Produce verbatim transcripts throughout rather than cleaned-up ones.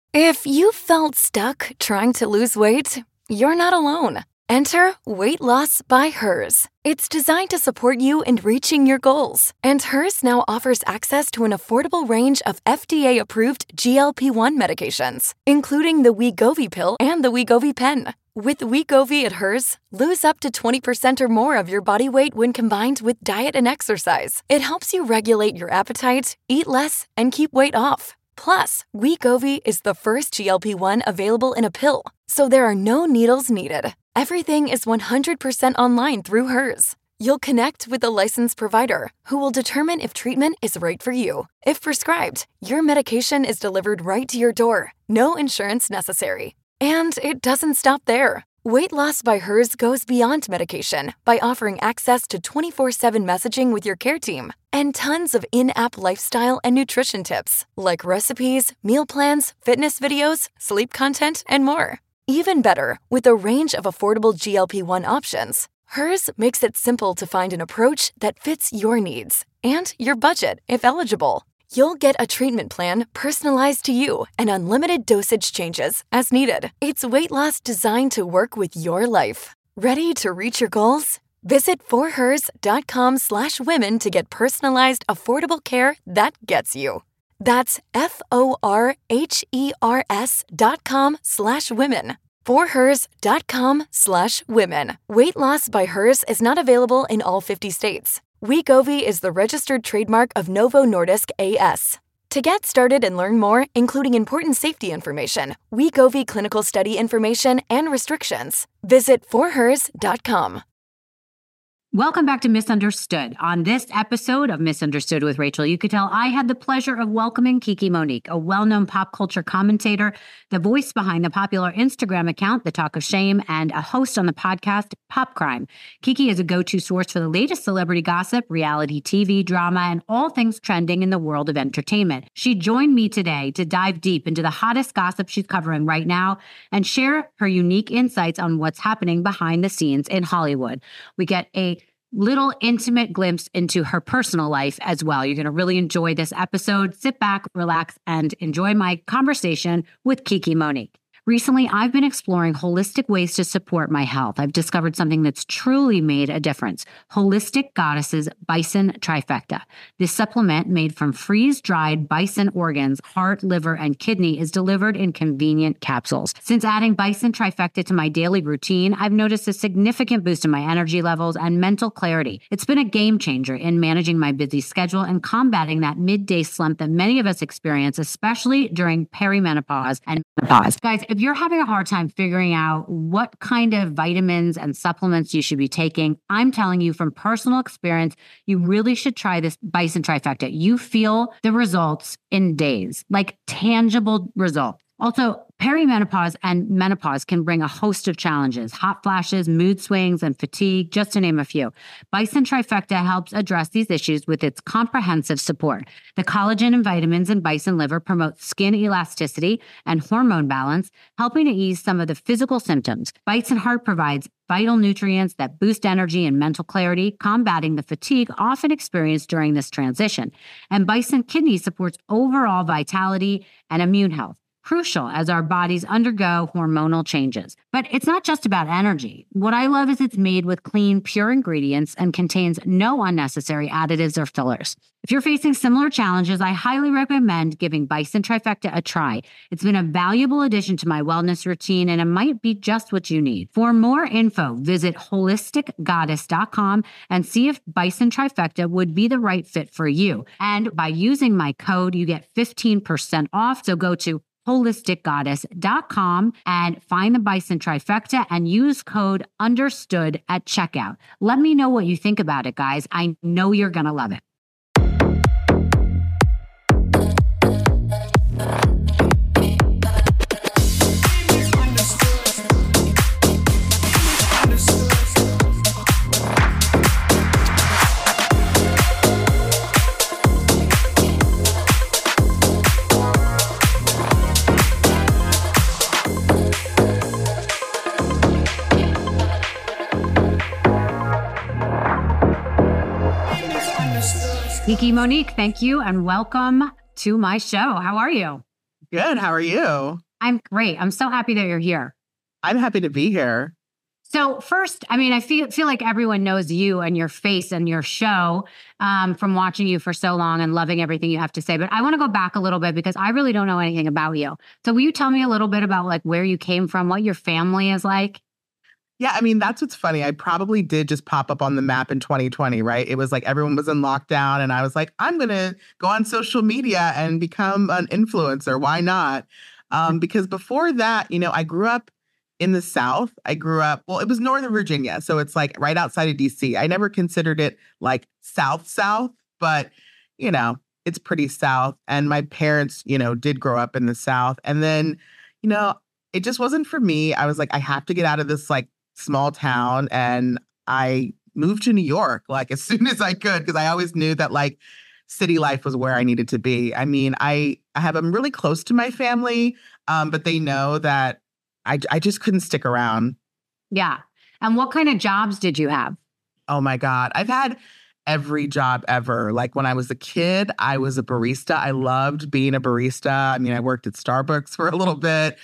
If you felt stuck trying to lose weight, you're not alone. Enter Weight Loss by Hers. It's designed to support you in reaching your goals. And Hers now offers access to an affordable range of F D A-approved G L P one medications, including the Wegovy pill and the Wegovy pen. With Wegovy at Hers, lose up to twenty percent or more of your body weight when combined with diet and exercise. It helps you regulate your appetite, eat less, and keep weight off. Plus, Wegovy is the first G L P one available in a pill, so there are no needles needed. Everything is one hundred percent online through Hers. You'll connect with a licensed provider who will determine if treatment is right for you. If prescribed, your medication is delivered right to your door. No insurance necessary. And it doesn't stop there. Weight Loss by Hers goes beyond medication by offering access to twenty-four seven messaging with your care team and tons of in-app lifestyle and nutrition tips like recipes, meal plans, fitness videos, sleep content, and more. Even better, with a range of affordable G L P one options, Hers makes it simple to find an approach that fits your needs and your budget if eligible. You'll get a treatment plan personalized to you and unlimited dosage changes as needed. It's weight loss designed to work with your life. Ready to reach your goals? Visit forhers.com slash women to get personalized, affordable care that gets you. That's F-O-R-H-E-R-S dot com slash women. forhers.com slash women. Weight Loss by Hers is not available in all fifty states. Wegovy is the registered trademark of Novo Nordisk A S. To get started and learn more, including important safety information, Wegovy clinical study information, and restrictions, visit forhers dot com. Welcome back to Misunderstood. On this episode of Misunderstood with Rachel Uchitel, I had the pleasure of welcoming Kiki Monique, a well-known pop culture commentator, the voice behind the popular Instagram account, The Talk of Shame, and a host on the podcast, Pop Crime. Kiki is a go-to source for the latest celebrity gossip, reality T V, drama, and all things trending in the world of entertainment. She joined me today to dive deep into the hottest gossip she's covering right now and share her unique insights on what's happening behind the scenes in Hollywood. We get a little intimate glimpse into her personal life as well. You're going to really enjoy this episode. Sit back, relax, and enjoy my conversation with Kiki Monique. Recently, I've been exploring holistic ways to support my health. I've discovered something that's truly made a difference. Holistic Goddess's Bison Trifecta. This supplement made from freeze-dried bison organs, heart, liver, and kidney is delivered in convenient capsules. Since adding Bison Trifecta to my daily routine, I've noticed a significant boost in my energy levels and mental clarity. It's been a game changer in managing my busy schedule and combating that midday slump that many of us experience, especially during perimenopause and menopause. Guys, if you're having a hard time figuring out what kind of vitamins and supplements you should be taking, I'm telling you from personal experience, you really should try this Bison Trifecta. You feel the results in days, like tangible results. Also, perimenopause and menopause can bring a host of challenges, hot flashes, mood swings, and fatigue, just to name a few. Bison Trifecta helps address these issues with its comprehensive support. The collagen and vitamins in bison liver promote skin elasticity and hormone balance, helping to ease some of the physical symptoms. Bison Heart provides vital nutrients that boost energy and mental clarity, combating the fatigue often experienced during this transition. And Bison Kidney supports overall vitality and immune health, crucial as our bodies undergo hormonal changes. But it's not just about energy. What I love is it's made with clean, pure ingredients and contains no unnecessary additives or fillers. If you're facing similar challenges, I highly recommend giving Bison Trifecta a try. It's been a valuable addition to my wellness routine, and it might be just what you need. For more info, visit holistic goddess dot com and see if Bison Trifecta would be the right fit for you. And by using my code, you get fifteen percent off. So go to holistic goddess dot com and find the Bison Trifecta and use code UNDERSTOOD at checkout. Let me know what you think about it, guys. I know you're going to love it. Kiki Monique, thank you and welcome to my show. How are you? Good. How are you? I'm great. I'm so happy that you're here. I'm happy to be here. So first, I mean, I feel feel like everyone knows you and your face and your show um, from watching you for so long and loving everything you have to say. But I want to go back a little bit because I really don't know anything about you. So will you tell me a little bit about like where you came from, what your family is like? Yeah, I mean, that's what's funny. I probably did just pop up on the map in twenty twenty, right? It was like everyone was in lockdown and I was like, I'm going to go on social media and become an influencer. Why not? Um, because before that, you know, I grew up in the South. I grew up, well, it was Northern Virginia. So it's like right outside of D C. I never considered it like South, South, but, you know, it's pretty South. And my parents, you know, did grow up in the South. And then, you know, it just wasn't for me. I was like, I have to get out of this like small town. And I moved to New York like as soon as I could, because I always knew that like city life was where I needed to be. I mean, I, I have, I'm really close to my family, um, but they know that I, I just couldn't stick around. Yeah. And what kind of jobs did you have? Oh my God. I've had every job ever. Like when I was a kid, I was a barista. I loved being a barista. I mean, I worked at Starbucks for a little bit.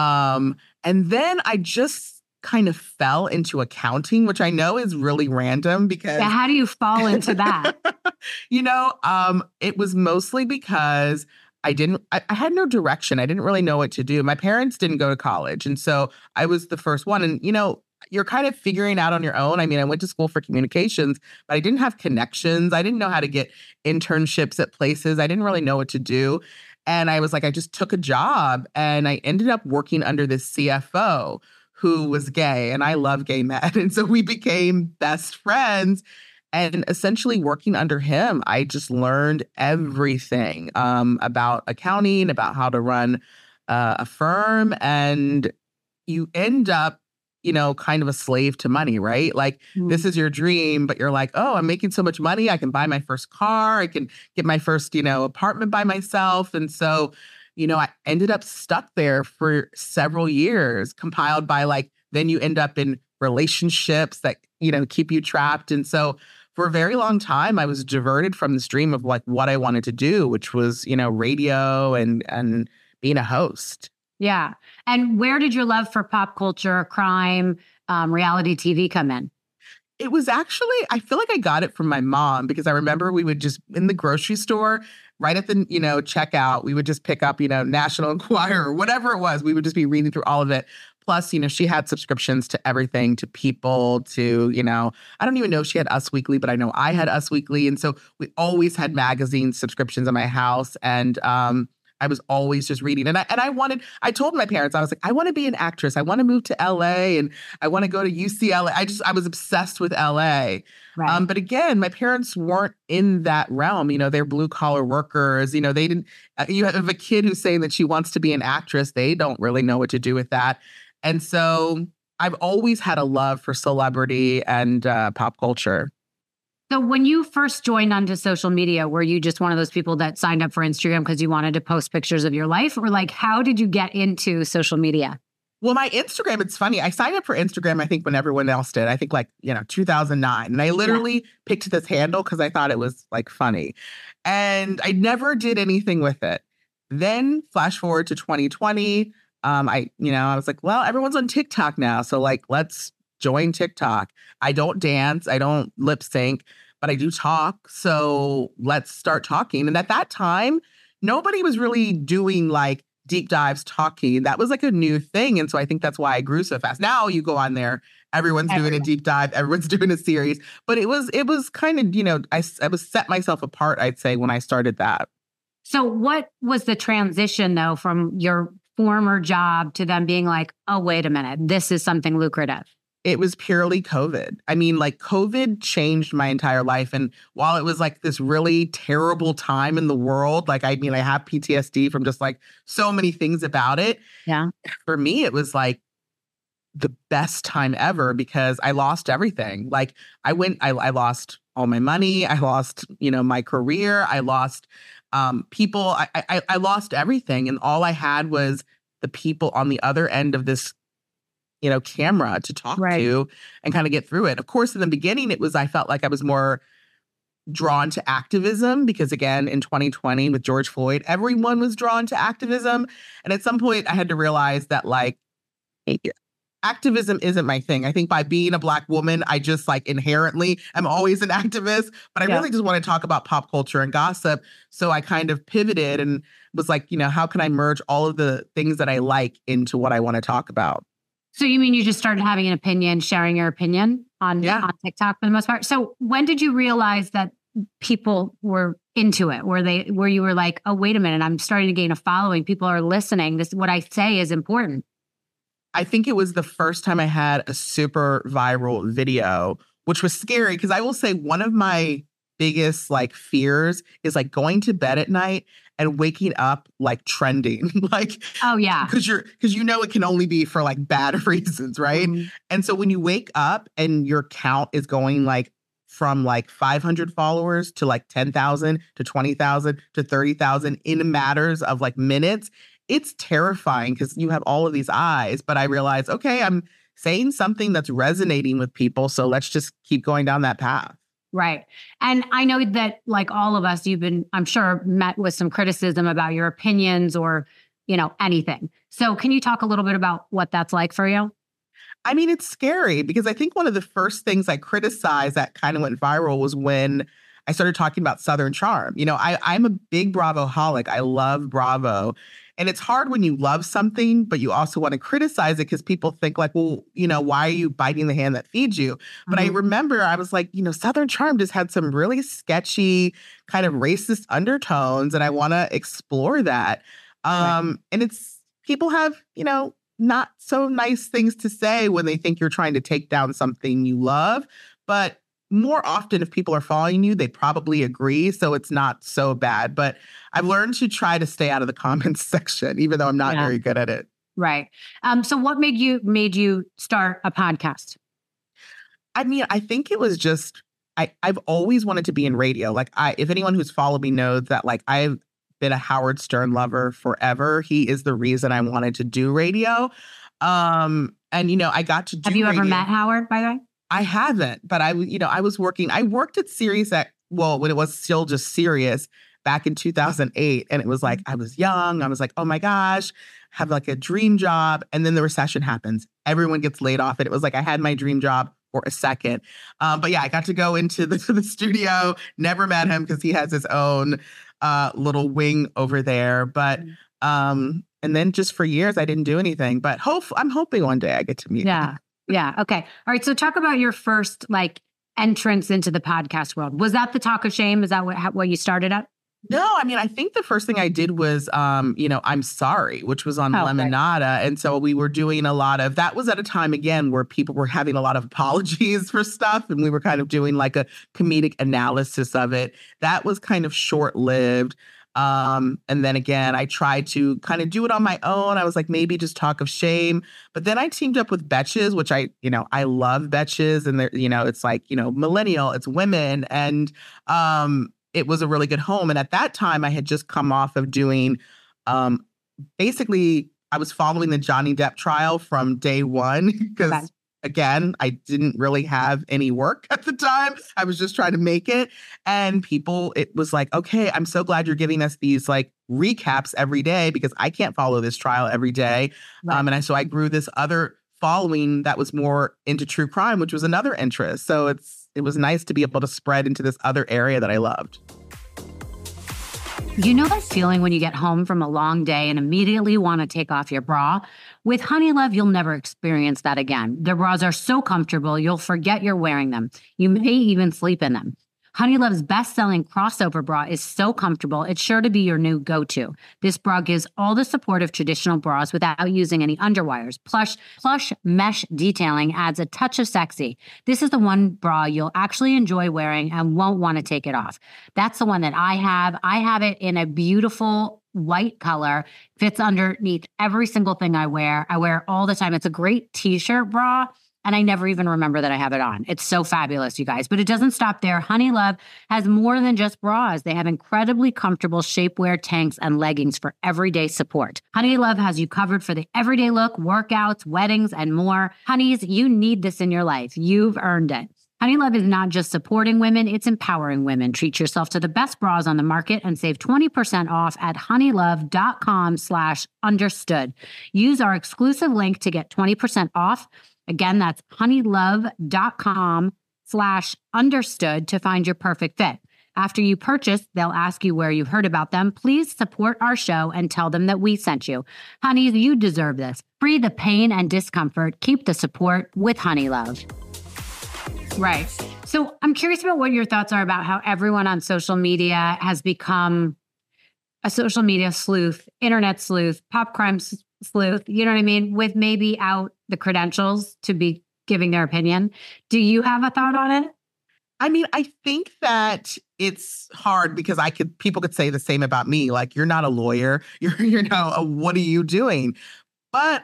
Um, and then I just kind of fell into accounting, which I know is really random because Yeah, how do you fall into that? you know, um, it was mostly because I didn't, I, I had no direction. I didn't really know what to do. My parents didn't go to college. And so I was the first one. And, you know, you're kind of figuring out on your own. I mean, I went to school for communications, but I didn't have connections. I didn't know how to get internships at places. I didn't really know what to do. And I was like, I just took a job and I ended up working under this C F O who was gay. And I love gay men. And so we became best friends. And essentially working under him, I just learned everything um, about accounting, about how to run uh, a firm. And you end up, you know, kind of a slave to money, right? Like mm. this is your dream, but you're like, oh, I'm making so much money. I can buy my first car. I can get my first, you know, apartment by myself. And so, you know, I ended up stuck there for several years, compiled by like, then you end up in relationships that, you know, keep you trapped. And so for a very long time, I was diverted from this dream of like what I wanted to do, which was, you know, radio and and being a host. Yeah. And where did your love for pop culture, crime, um, reality T V come in? It was actually, I feel like I got it from my mom because I remember we would just in the grocery store, right at the, you know, checkout, we would just pick up, you know, National Enquirer or whatever it was. We would just be reading through all of it. Plus, you know, she had subscriptions to everything, to People, to, you know, I don't even know if she had Us Weekly, but I know I had Us Weekly. And so we always had magazine subscriptions in my house. And um, I was always just reading. And I and I wanted, I told my parents, I was like, I want to be an actress. I want to move to L A and I want to go to U C L A. I just, I was obsessed with L A. Right. Um, but again, my parents weren't in that realm. You know, they're blue collar workers. You know, they didn't, uh, you have a kid who's saying that she wants to be an actress. They don't really know what to do with that. And so I've always had a love for celebrity and uh, pop culture. So when you first joined onto social media, were you just one of those people that signed up for Instagram because you wanted to post pictures of your life? Or like, how did you get into social media? Well, my Instagram, it's funny. I signed up for Instagram, I think, when everyone else did. I think like, you know, two thousand nine. And I literally yeah. picked this handle because I thought it was like funny. And I never did anything with it. Then flash forward to twenty twenty. Um, I, you know, I was like, well, everyone's on TikTok now. So like, let's join TikTok. I don't dance. I don't lip sync, but I do talk. So let's start talking. And at that time, nobody was really doing like deep dives talking. That was like a new thing. And so I think that's why I grew so fast. Now you go on there, everyone's Everyone. doing a deep dive. Everyone's doing a series, but it was, it was kind of, you know, I, I was set myself apart, I'd say, when I started that. So what was the transition though, from your former job to them being like, oh, wait a minute, this is something lucrative? It was purely COVID. I mean, like COVID changed my entire life. And while it was like this really terrible time in the world, like, I mean, I have P T S D from just like so many things about it. Yeah. For me, it was like the best time ever because I lost everything. Like I went, I, I lost all my money. I lost, you know, my career. I lost um, people. I, I, I lost everything. And all I had was the people on the other end of this, you know, camera to talk right. to and kind of get through it. Of course, in the beginning, it was, I felt like I was more drawn to activism because, again, in twenty twenty with George Floyd, everyone was drawn to activism. And at some point, I had to realize that, like, activism isn't my thing. I think by being a Black woman, I just like inherently am always an activist, but I Yeah. really just want to talk about pop culture and gossip. So I kind of pivoted and was like, you know, how can I merge all of the things that I like into what I want to talk about? So you mean you just started having an opinion, sharing your opinion on, Yeah. on TikTok for the most part? So when did you realize that people were into it? Were they, where you were like, oh, wait a minute, I'm starting to gain a following. People are listening. This, what I say is important. I think it was the first time I had a super viral video, which was scary because I will say one of my biggest like fears is like going to bed at night and waking up like trending, like, Oh yeah. because you're because you know it can only be for like bad reasons, right? Mhm. And so when you wake up and your count is going like from like five hundred followers to like ten thousand to twenty thousand to thirty thousand in matters of like minutes, it's terrifying because you have all of these eyes. But I realized, okay, I'm saying something that's resonating with people. So let's just keep going down that path. Right. And I know that like all of us, you've been, I'm sure, met with some criticism about your opinions or, you know, anything. So can you talk a little bit about what that's like for you? I mean, it's scary because I think one of the first things I criticized that kind of went viral was when I started talking about Southern Charm. You know, I, I'm a big Bravo-holic. I love Bravo. And it's hard when you love something, but you also want to criticize it because people think like, well, you know, why are you biting the hand that feeds you? But Mhm. I remember I was like, you know, Southern Charm just had some really sketchy kind of racist undertones, and I want to explore that. Um, and it's people have, you know, not so nice things to say when they think you're trying to take down something you love. But more often, if people are following you, they probably agree. So it's not so bad. But I've learned to try to stay out of the comments section, even though I'm not Yeah. very good at it. Right. Um, so what made you made you start a podcast? I mean, I think it was just, I, I've always wanted to be in radio. Like, I, if anyone who's followed me knows that, like, I've been a Howard Stern lover forever. He is the reason I wanted to do radio. Um, and, you know, I got to do Have you radio. ever met Howard, by the way? I haven't, but I, w- you know, I was working, I worked at Sirius at, well, when it was still just Sirius back in two thousand eight. And it was like, I was young. I was like, oh my gosh, have like a dream job. And then the recession happens. Everyone gets laid off. And it was like, I had my dream job for a second. Um, but yeah, I got to go into the, the studio, never met him because he has his own uh, little wing over there. But, um, and then just for years, I didn't do anything, but hope I'm hoping one day I get to meet him. Yeah. Yeah. Okay. All right. So talk about your first like entrance into the podcast world. Was that the Talk of Shame? Is that what, how, what you started at? No, I mean, I think the first thing I did was, um, you know, I'm Sorry, which was on Oh, right. Lemonada. And so we were doing a lot of, that was at a time, again, where people were having a lot of apologies for stuff. And we were kind of doing like a comedic analysis of it. That was kind of short-lived. Um, and then again, I tried to kind of do it on my own. I was like, maybe just Talk of Shame. But then I teamed up with Betches, which I, you know, I love Betches. And they're, you know, it's like, you know, millennial, it's women. And, um, it was a really good home. And at that time, I had just come off of doing, um, basically, I was following the Johnny Depp trial from day one because, Okay. again, I didn't really have any work at the time. I was just trying to make it. And people, it was like, okay, I'm so glad you're giving us these like recaps every day because I can't follow this trial every day. Right. Um, and I, so I grew this other following that was more into true crime, which was another interest. So it's it was nice to be able to spread into this other area that I loved. You know that feeling when you get home from a long day and immediately want to take off your bra? With Honeylove, you'll never experience that again. Their bras are so comfortable, you'll forget you're wearing them. You may even sleep in them. Honeylove's best-selling crossover bra is so comfortable, it's sure to be your new go-to. This bra gives all the support of traditional bras without using any underwires. Plush, plush mesh detailing adds a touch of sexy. This is the one bra you'll actually enjoy wearing and won't want to take it off. That's the one that I have. I have it in a beautiful white color, fits underneath every single thing I wear. I wear it all the time. It's a great t-shirt bra. And I never even remember that I have it on. It's so fabulous, you guys. But it doesn't stop there. Honeylove has more than just bras. They have incredibly comfortable shapewear tanks and leggings for everyday support. Honeylove has you covered for the everyday look, workouts, weddings, and more. Honeys, you need this in your life. You've earned it. Honeylove is not just supporting women, it's empowering women. Treat yourself to the best bras on the market and save twenty percent off at honeylove.com slash understood. Use our exclusive link to get twenty percent off. Again, that's honeylove.com slash understood to find your perfect fit. After you purchase, they'll ask you where you heard about them. Please support our show and tell them that we sent you. Honeys, you deserve this. Free the pain and discomfort. Keep the support with Honeylove. Right. So I'm curious about what your thoughts are about how everyone on social media has become a social media sleuth, internet sleuth, pop crime sleuth, you know what I mean? With maybe out the credentials to be giving their opinion. Do you have a thought on it? I mean, I think that it's hard because I could, people could say the same about me. Like, you're not a lawyer. You're, you know, uh, what are you doing? But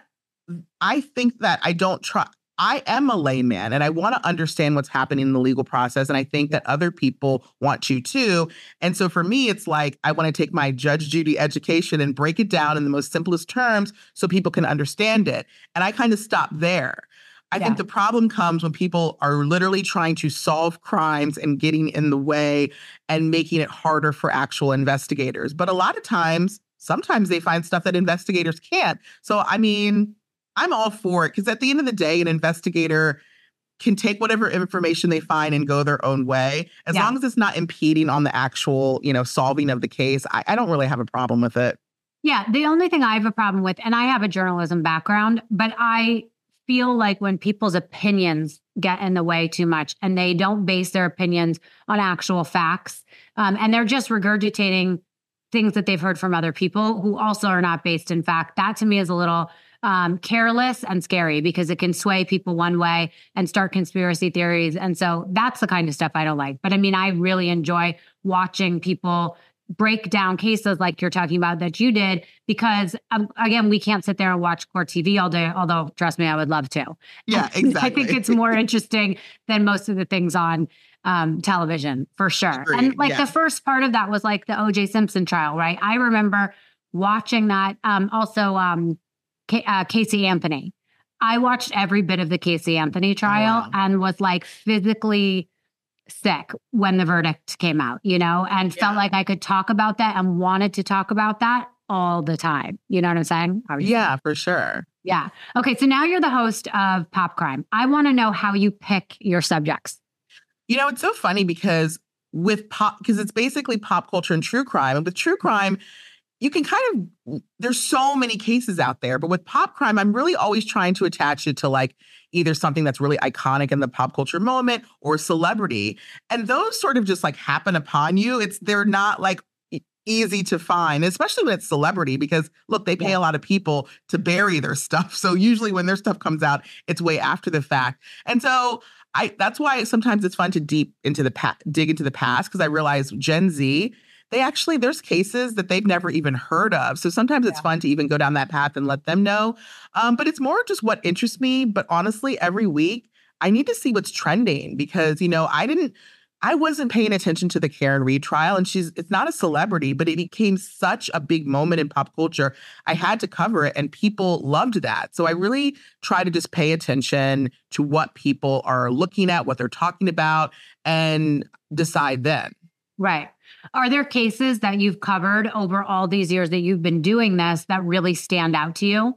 I think that I don't try. I am a layman and I want to understand what's happening in the legal process. And I think that other people want to too. And so for me, it's like, I want to take my Judge Judy education and break it down in the most simplest terms so people can understand it. And I kind of stop there. I yeah. think the problem comes when people are literally trying to solve crimes and getting in the way and making it harder for actual investigators. But a lot of times, sometimes they find stuff that investigators can't. So, I mean, I'm all for it because at the end of the day, an investigator can take whatever information they find and go their own way. As yeah. long as it's not impeding on the actual, you know, solving of the case, I, I don't really have a problem with it. Yeah. The only thing I have a problem with, and I have a journalism background, but I feel like when people's opinions get in the way too much and they don't base their opinions on actual facts, um, and they're just regurgitating things that they've heard from other people who also are not based in fact, that to me is a little Um, careless and scary because it can sway people one way and start conspiracy theories. And so that's the kind of stuff I don't like. But I mean, I really enjoy watching people break down cases like you're talking about that you did, because um, again, we can't sit there and watch court T V all day, although trust me, I would love to. Yeah, exactly. I think it's more interesting than most of the things on um, television for sure. Agreed. And like yeah. the first part of that was like the O J Simpson trial, right? I remember watching that. Um, also, um, K- uh, Casey Anthony. I watched every bit of the Casey Anthony trial oh, wow. and was like physically sick when the verdict came out, you know, and yeah. felt like I could talk about that and wanted to talk about that all the time. You know what I'm saying? Yeah, for sure. Yeah. Okay. So now you're the host of Pop Crime. I want to know how you pick your subjects. You know, it's so funny because with pop, because it's basically pop culture and true crime. And with true crime, you can kind of, there's so many cases out there, but with pop crime, I'm really always trying to attach it to like either something that's really iconic in the pop culture moment or celebrity. And those sort of just like happen upon you. It's, they're not like easy to find, especially when it's celebrity, because look, they pay yeah. a lot of people to bury their stuff. So usually when their stuff comes out, it's way after the fact. And so I, that's why sometimes it's fun to deep into the pa- dig into the past, because I realize Gen Z, they actually, there's cases that they've never even heard of. So sometimes it's yeah. fun to even go down that path and let them know. Um, but it's more just what interests me. But honestly, every week, I need to see what's trending because, you know, I didn't, I wasn't paying attention to the Karen Read trial. And she's, it's not a celebrity, but it became such a big moment in pop culture. I had to cover it and people loved that. So I really try to just pay attention to what people are looking at, what they're talking about, and decide then. Right. Are there cases that you've covered over all these years that you've been doing this that really stand out to you?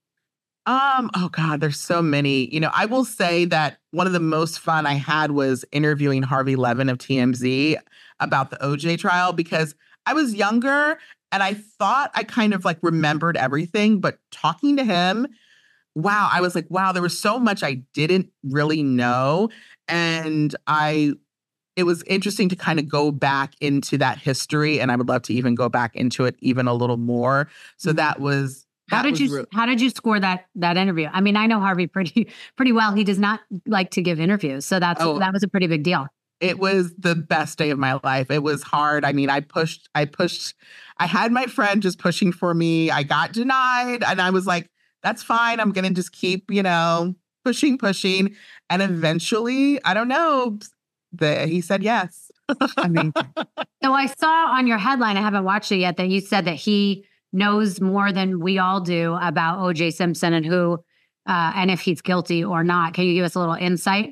Um, oh God, there's so many. You know, I will say that one of the most fun I had was interviewing Harvey Levin of T M Z about the O J trial, because I was younger and I thought I kind of like remembered everything, but talking to him, wow, I was like, wow, there was so much I didn't really know. And I It was interesting to kind of go back into that history, and I would love to even go back into it even a little more. So that was that how did was you re- how did you score that that interview? I mean, I know Harvey pretty pretty well. He does not like to give interviews, so that's oh, that was a pretty big deal. It was the best day of my life. It was hard. I mean, I pushed, I pushed, I had my friend just pushing for me. I got denied, and I was like, "That's fine. I'm gonna just keep, you know, pushing, pushing," and eventually, I don't know. The, he said yes. I mean, so I saw on your headline, I haven't watched it yet, that you said that he knows more than we all do about O J Simpson and who, uh, and if he's guilty or not. Can you give us a little insight?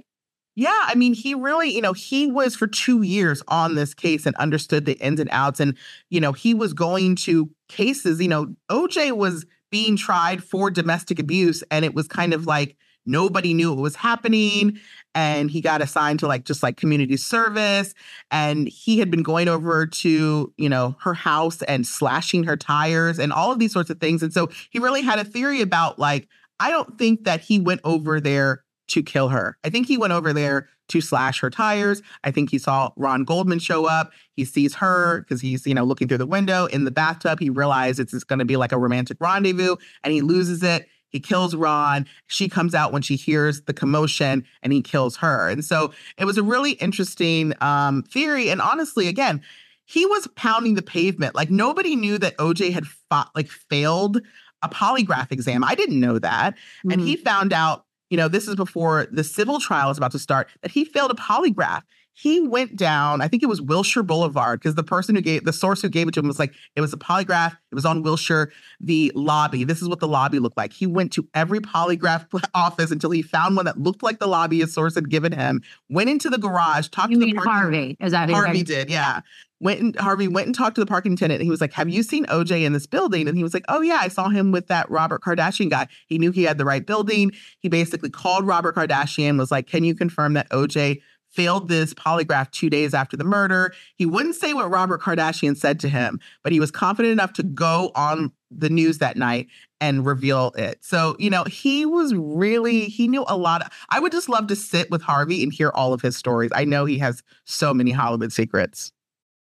Yeah, I mean, he really, you know, he was for two years on this case and understood the ins and outs. And, you know, he was going to cases, you know, O J was being tried for domestic abuse, and it was kind of like nobody knew what was happening. And he got assigned to like just like community service. And he had been going over to, you know, her house and slashing her tires and all of these sorts of things. And so he really had a theory about like, I don't think that he went over there to kill her. I think he went over there to slash her tires. I think he saw Ron Goldman show up. He sees her because he's, you know, looking through the window in the bathtub. He realizes it's going to be like a romantic rendezvous, and he loses it. He kills Ron. She comes out when she hears the commotion, and he kills her. And so it was a really interesting um, theory. And honestly, again, he was pounding the pavement. Like nobody knew that O J had fought, like failed a polygraph exam. I didn't know that. Mm-hmm. And he found out, you know, this is before the civil trial is about to start, that he failed a polygraph. He went down, I think it was Wilshire Boulevard, because the person who gave, the source who gave it to him was like, it was a polygraph. It was on Wilshire, the lobby. This is what the lobby looked like. He went to every polygraph office until he found one that looked like the lobby his source had given him, went into the garage, talked you to mean the parking, Harvey? Is that who Harvey did, yeah. Went and Harvey went and talked to the parking attendant. And he was like, have you seen O J in this building? And he was like, oh, yeah, I saw him with that Robert Kardashian guy. He knew he had the right building. He basically called Robert Kardashian, was like, can you confirm that O J failed this polygraph two days after the murder? He wouldn't say what Robert Kardashian said to him, but he was confident enough to go on the news that night and reveal it. So, you know, he was really, he knew a lot. Of, I would just love to sit with Harvey and hear all of his stories. I know he has so many Hollywood secrets.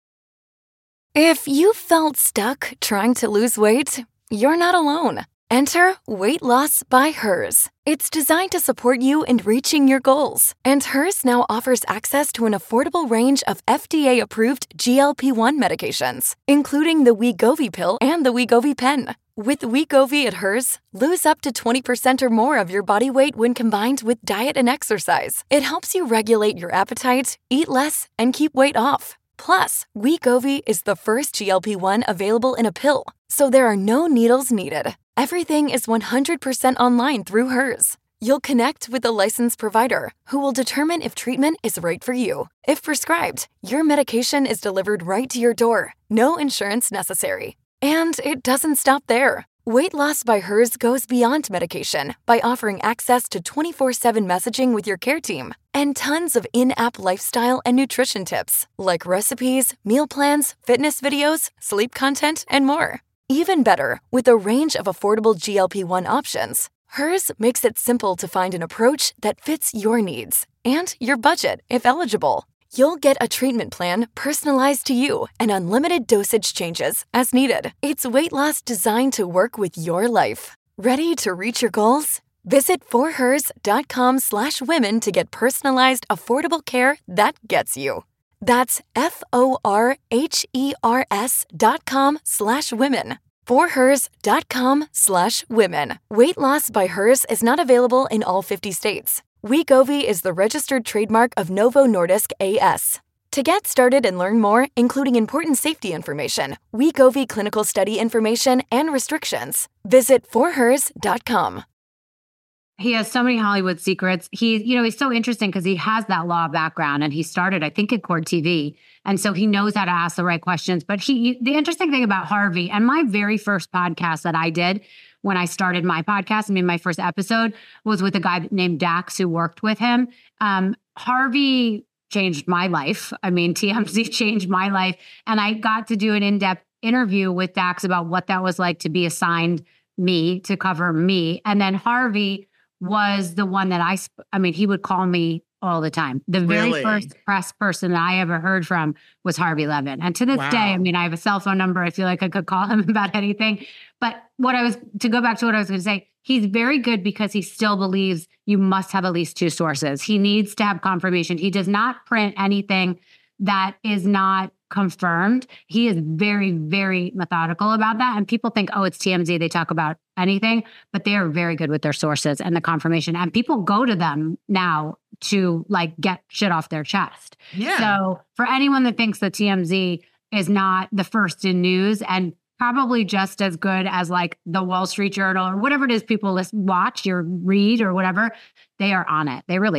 If you felt stuck trying to lose weight, you're not alone. Enter Weight Loss by Hers. It's designed to support you in reaching your goals. And Hers now offers access to an affordable range of F D A-approved G L P one medications, including the Wegovy pill and the Wegovy pen. With Wegovy at Hers, lose up to twenty percent or more of your body weight when combined with diet and exercise. It helps you regulate your appetite, eat less, and keep weight off. Plus, Wegovy is the first G L P one available in a pill, so there are no needles needed. Everything is one hundred percent online through Hers. You'll connect with a licensed provider who will determine if treatment is right for you. If prescribed, your medication is delivered right to your door. No insurance necessary. And it doesn't stop there. Weight Loss by Hers goes beyond medication by offering access to twenty-four seven messaging with your care team and tons of in-app lifestyle and nutrition tips like recipes, meal plans, fitness videos, sleep content, and more. Even better, with a range of affordable G L P one options, Hers makes it simple to find an approach that fits your needs and your budget if eligible. You'll get a treatment plan personalized to you and unlimited dosage changes as needed. It's weight loss designed to work with your life. Ready to reach your goals? Visit forhers.com slash women to get personalized, affordable care that gets you. That's F-O-R-H-E-R-S dot com slash women. forhers.com slash women. Weight Loss by Hers is not available in all fifty states. Wegovy is the registered trademark of Novo Nordisk A S. To get started and learn more, including important safety information, Wegovy clinical study information, and restrictions, visit forhers dot com. He has so many Hollywood secrets. He, you know, he's so interesting because he has that law background, and he started, I think, at Court T V. And so he knows how to ask the right questions. But he, the interesting thing about Harvey, and my very first podcast that I did when I started my podcast, I mean, my first episode was with a guy named Dax who worked with him. Um, Harvey changed my life. I mean, T M Z changed my life. And I got to do an in-depth interview with Dax about what that was like to be assigned me to cover me. And then Harvey was the one that I, sp- I mean, he would call me all the time. The very Really? first press person that I ever heard from was Harvey Levin. And to this Wow. day, I mean, I have a cell phone number. I feel like I could call him about anything. But what I was, to go back to what I was going to say, he's very good because he still believes you must have at least two sources. He needs to have confirmation. He does not print anything that is not confirmed. He is very, very methodical about that. And people think, oh, it's T M Z. They talk about anything, but they are very good with their sources and the confirmation. And people go to them now to like get shit off their chest. Yeah. So for anyone that thinks that T M Z is not the first in news and probably just as good as like the Wall Street Journal or whatever it is people listen, watch or read or whatever, they are on it. They really are.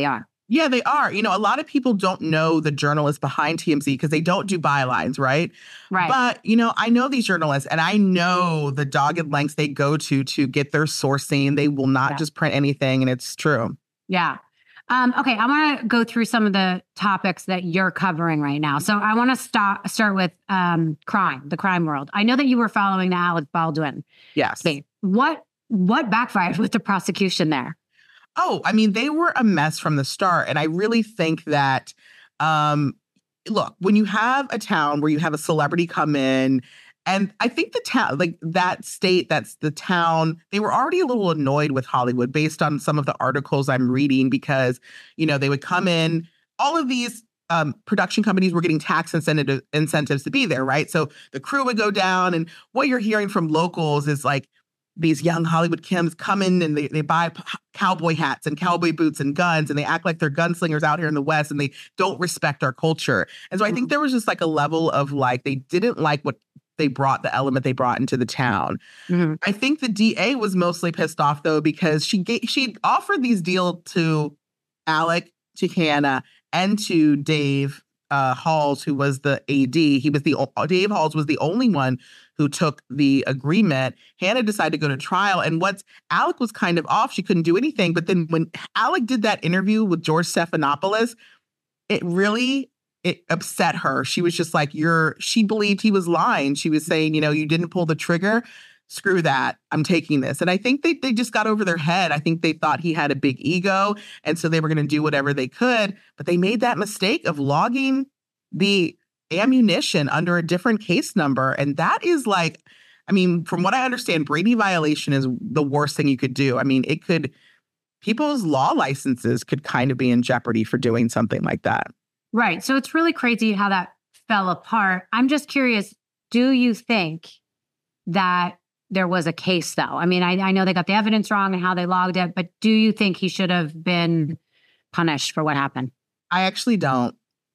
Yeah, they are. You know, a lot of people don't know the journalists behind T M Z because they don't do bylines, right? Right. But, you know, I know these journalists and I know the dogged lengths they go to to get their sourcing. They will not Yeah. just print anything, and it's true. Yeah. Um, okay, I want to go through some of the topics that you're covering right now. So I want to start start with um, crime, the crime world. I know that you were following the Alec Baldwin. Yes. Okay, what what backfired with the prosecution there? Oh, I mean, they were a mess from the start. And I really think that, um, look, when you have a town where you have a celebrity come in, and I think the town, like that state, that's the town, they were already a little annoyed with Hollywood based on some of the articles I'm reading because, you know, they would come in, all of these um, production companies were getting tax incentive, incentives to be there, right? So the crew would go down, and what you're hearing from locals is like, these young Hollywood Kims come in and they, they buy p- cowboy hats and cowboy boots and guns, and they act like they're gunslingers out here in the West, and they don't respect our culture. And so I think there was just like a level of like, they didn't like what they brought, the element they brought into the town. Mm-hmm. I think the D A was mostly pissed off though, because she gave, she offered these deals to Alec, to Hannah, and to Dave uh, Halls, who was the A D. He was the, Dave Halls was the only one who took the agreement. Hannah decided to go to trial. And what's Alec was kind of off. She couldn't do anything. But then when Alec did that interview with George Stephanopoulos, it really, it upset her. She was just like, you're, she believed he was lying. She was saying, you know, you didn't pull the trigger. Screw that. I'm taking this. And I think they, they just got over their head. I think they thought he had a big ego. And so they were going to do whatever they could. But they made that mistake of logging the ammunition under a different case number. And that is like, I mean, from what I understand, Brady violation is the worst thing you could do. I mean, it could, people's law licenses could kind of be in jeopardy for doing something like that. Right. So it's really crazy how that fell apart. I'm just curious, do you think that there was a case though? I mean, I, I know they got the evidence wrong and how they logged it, but do you think he should have been punished for what happened? I actually don't.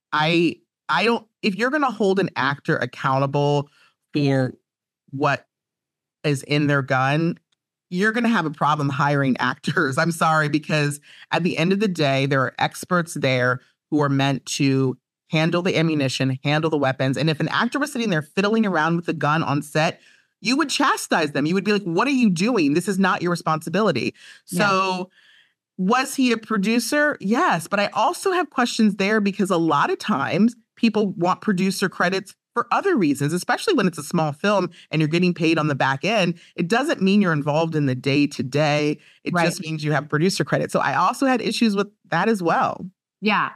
I, I don't, if you're going to hold an actor accountable for what is in their gun, you're going to have a problem hiring actors. I'm sorry, because at the end of the day, there are experts there who are meant to handle the ammunition, handle the weapons. And if an actor was sitting there fiddling around with a gun on set, you would chastise them. You would be like, what are you doing? This is not your responsibility. Yeah. So was he a producer? Yes. But I also have questions there because a lot of times people want producer credits for other reasons, especially when it's a small film and you're getting paid on the back end. It doesn't mean you're involved in the day to day. It Right. just means you have producer credit. So I also had issues with that as well. Yeah.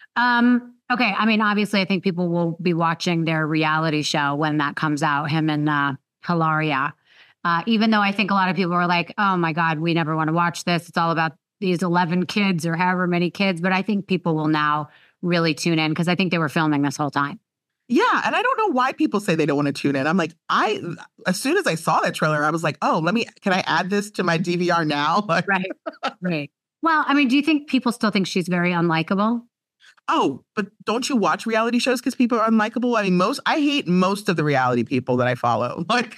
Um, okay. I mean, obviously, I think people will be watching their reality show when that comes out, him and uh, Hilaria. Uh, even though I think a lot of people are like, oh my God, we never want to watch this. It's all about these eleven kids or however many kids. But I think people will now really tune in because I think they were filming this whole time. Yeah. And I don't know why people say they don't want to tune in. I'm like, I, as soon as I saw that trailer, I was like, oh, let me, can I add this to my D V R now? Like, Right. Right. Well, I mean, do you think people still think she's very unlikable? oh, but don't you watch reality shows because people are unlikable? I mean, most, I hate most of the reality people that I follow. Like,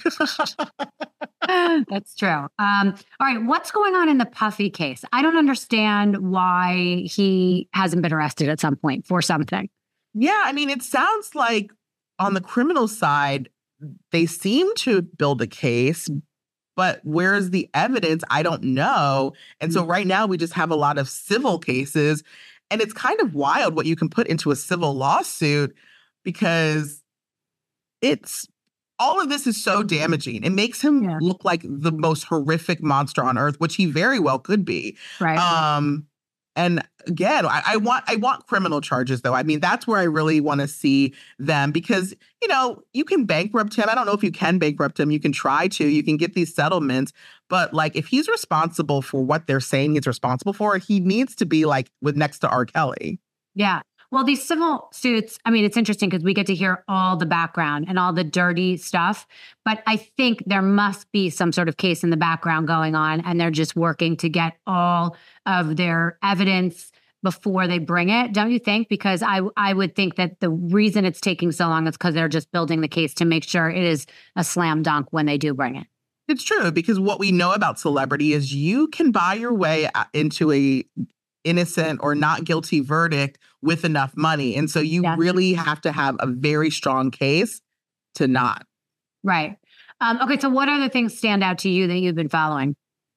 That's true. Um, all right. What's going on in the Puffy case? I don't understand why he hasn't been arrested at some point for something. yeah, I mean, it sounds like on the criminal side, they seem to build a case, but where's the evidence? I don't know. And so right now we just have a lot of civil cases. And it's kind of wild what you can put into a civil lawsuit because it's all of this is so damaging. It makes him Yeah. look like the most horrific monster on earth, which he very well could be. Right. Um, and again, I, I want I want criminal charges, though. I mean, that's where I really want to see them because, you know, you can bankrupt him. I don't know if you can bankrupt him. You can try to. You can get these settlements. But like, if he's responsible for what they're saying he's responsible for, he needs to be like with next to R. Kelly. Yeah. Well, these civil suits, I mean, it's interesting because we get to hear all the background and all the dirty stuff. But I think there must be some sort of case in the background going on, and they're just working to get all of their evidence before they bring it. Don't you think? Because I I would think that the reason it's taking so long is because they're just building the case to make sure it is a slam dunk when they do bring it. It's true because what we know about celebrity is you can buy your way into a innocent or not guilty verdict with enough money. And so you Yeah. really have to have a very strong case to not. Right. Um, okay. So what other things stand out to you that you've been following?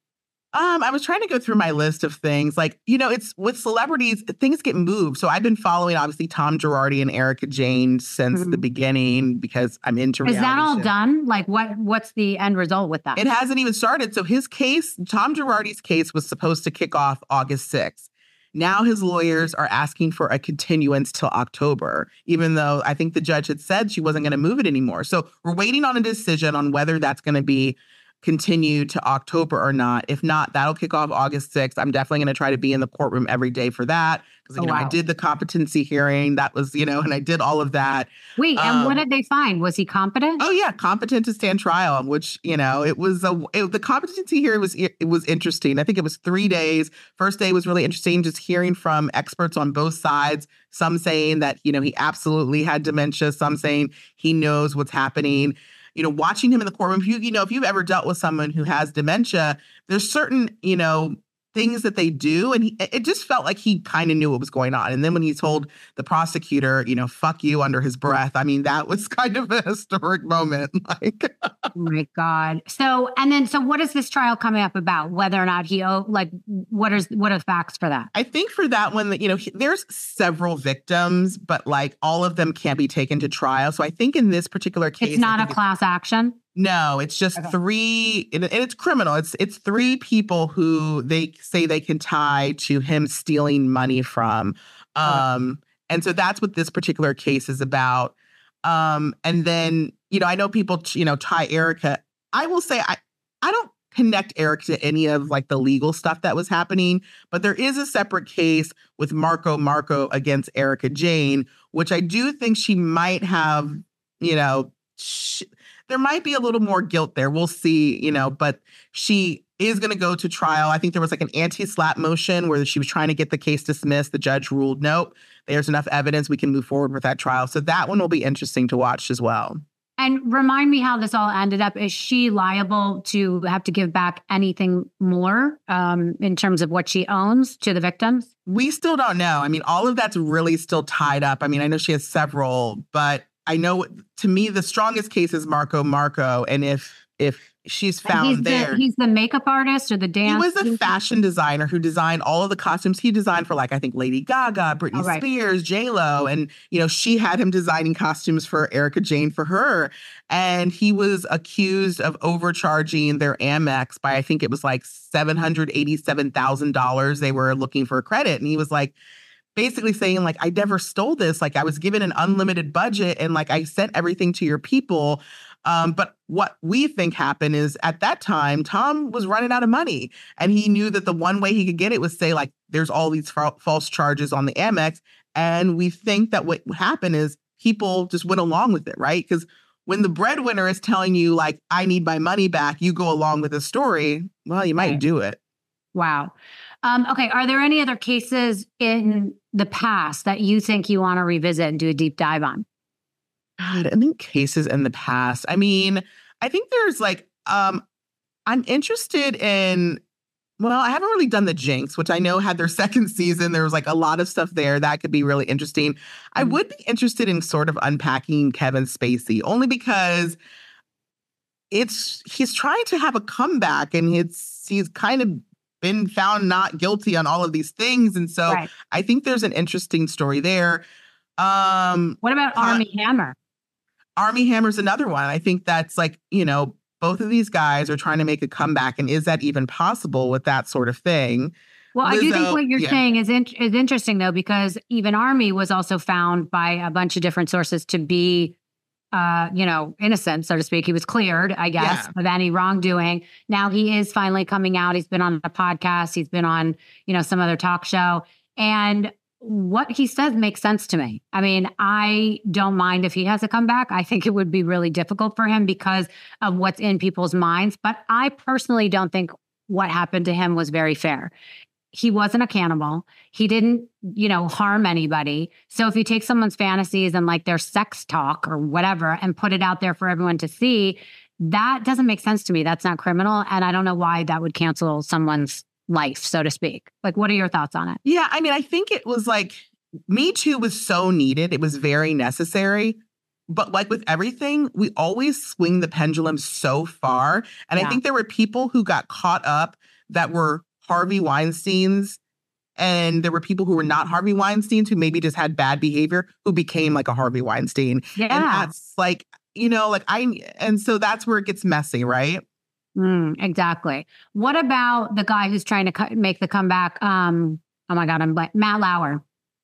Um, I was trying to go through my list of things. Like, you know, it's with celebrities, things get moved. So I've been following, obviously, Tom Girardi and Erika Jayne since Mhm. the beginning because I'm into Is that reality all shows. done? Like, what? What's the end result with that? It hasn't even started. So his case, Tom Girardi's case, was supposed to kick off August sixth. Now his lawyers are asking for a continuance till October, even though I think the judge had said she wasn't going to move it anymore. So we're waiting on a decision on whether that's going to be continued to October or not. If not, that'll kick off August sixth. I'm definitely going to try to be in the courtroom every day for that. Because, you Oh, know, I wow. did the competency hearing. That was, you know, and I did all of that. Wait, and what Um, did they find? Was he competent? Oh yeah, competent to stand trial, which, you know, it was a it, the competency hearing was it was interesting. I think it was three days. First day was really interesting, just hearing from experts on both sides. Some saying that, you know, he absolutely had dementia. Some saying he knows what's happening. You know, watching him in the courtroom. If you you know, if you've ever dealt with someone who has dementia, there's certain, you know, things that they do. And he, it just felt like he kind of knew what was going on. And then when he told the prosecutor, you know, fuck you under his breath, I mean, that was kind of a historic moment. Like, Oh my God. So, and then, so what is this trial coming up about? Whether or not he, oh, like, what is, what are the facts for that? I think for that one, that you know, he, there's several victims, but like all of them can't be taken to trial. So I think in this particular case, It's not I a think class action. No, it's just Okay. three, and, and it's criminal. It's it's three people who they say they can tie to him stealing money from, um, and so that's what this particular case is about. Um, and then you know, I know people, you know, tie Erika. I will say, I I don't connect Erika to any of like the legal stuff that was happening, but there is a separate case with Marco Marco against Erika Jayne, which I do think she might have, you know. Sh- there might be a little more guilt there. We'll see, you know, but she is going to go to trial. I think there was like an anti-slap motion where she was trying to get the case dismissed. The judge ruled, nope, there's enough evidence. We can move forward with that trial. So that one will be interesting to watch as well. And remind me how this all ended up. Is she liable to have to give back anything more um, in terms of what she owns to the victims? We still don't know. I mean, all of that's really still tied up. I mean, I know she has several, but I know, to me, the strongest case is Marco Marco. And if if she's found he's there. The, he's the makeup artist or the dance. He was a fashion designer who designed all of the costumes. He designed for, like, I think Lady Gaga, Britney Oh, right. Spears, J-Lo. And, you know, she had him designing costumes for Erika Jayne for her. And he was accused of overcharging their Amex by, I think it was like seven hundred eighty-seven thousand dollars. They were looking for a credit. And he was like, basically saying, like, I never stole this. Like, I was given an unlimited budget and, like, I sent everything to your people. Um, but what we think happened is at that time, Tom was running out of money. And he knew that the one way he could get it was say, like, there's all these fa- false charges on the Amex. And we think that what happened is people just went along with it, right? Because when the breadwinner is telling you, like, I need my money back, you go along with the story, well, you might Right. do it. Wow. Um, okay. Are there any other cases in the past that you think you want to revisit and do a deep dive on? God, I think cases in the past. I mean, I think there's like, um, I'm interested in, well, I haven't really done the Jinx, which I know had their second season. There was like a lot of stuff there that could be really interesting. I Mhm. would be interested in sort of unpacking Kevin Spacey, only because it's, he's trying to have a comeback and it's, he's kind of been found not guilty on all of these things. And so Right. I think there's an interesting story there. Um, What about Uh, Army Hammer? Army Hammer's another one. I think that's like, you know, both of these guys are trying to make a comeback. And is that even possible with that sort of thing? Well, I do think Lizzo- what you're yeah. saying is in, is interesting, though, because even Army was also found by a bunch of different sources to be, uh, you know, innocent, so to speak. He was cleared, I guess, Yeah. of any wrongdoing. Now he is finally coming out. He's been on a podcast. He's been on, you know, some other talk show. And what he says makes sense to me. I mean, I don't mind if he has a comeback. I think it would be really difficult for him because of what's in people's minds. But I personally don't think what happened to him was very fair. He wasn't a cannibal. He didn't, you know, harm anybody. So if you take someone's fantasies and like their sex talk or whatever and put it out there for everyone to see, that doesn't make sense to me. That's not criminal. And I don't know why that would cancel someone's life, so to speak. Like, what are your thoughts on it? Yeah, I mean, I think it was like, Me Too was so needed. It was very necessary. But like with everything, we always swing the pendulum so far. And Yeah. I think there were people who got caught up that were Harvey Weinsteins. And there were people who were not Harvey Weinsteins who maybe just had bad behavior who became like a Harvey Weinstein. Yeah. And that's like, you know, like I, and so that's where it gets messy, right? Mm, exactly. What about the guy who's trying to co- make the comeback? Um, oh my God, I'm like Matt Lauer.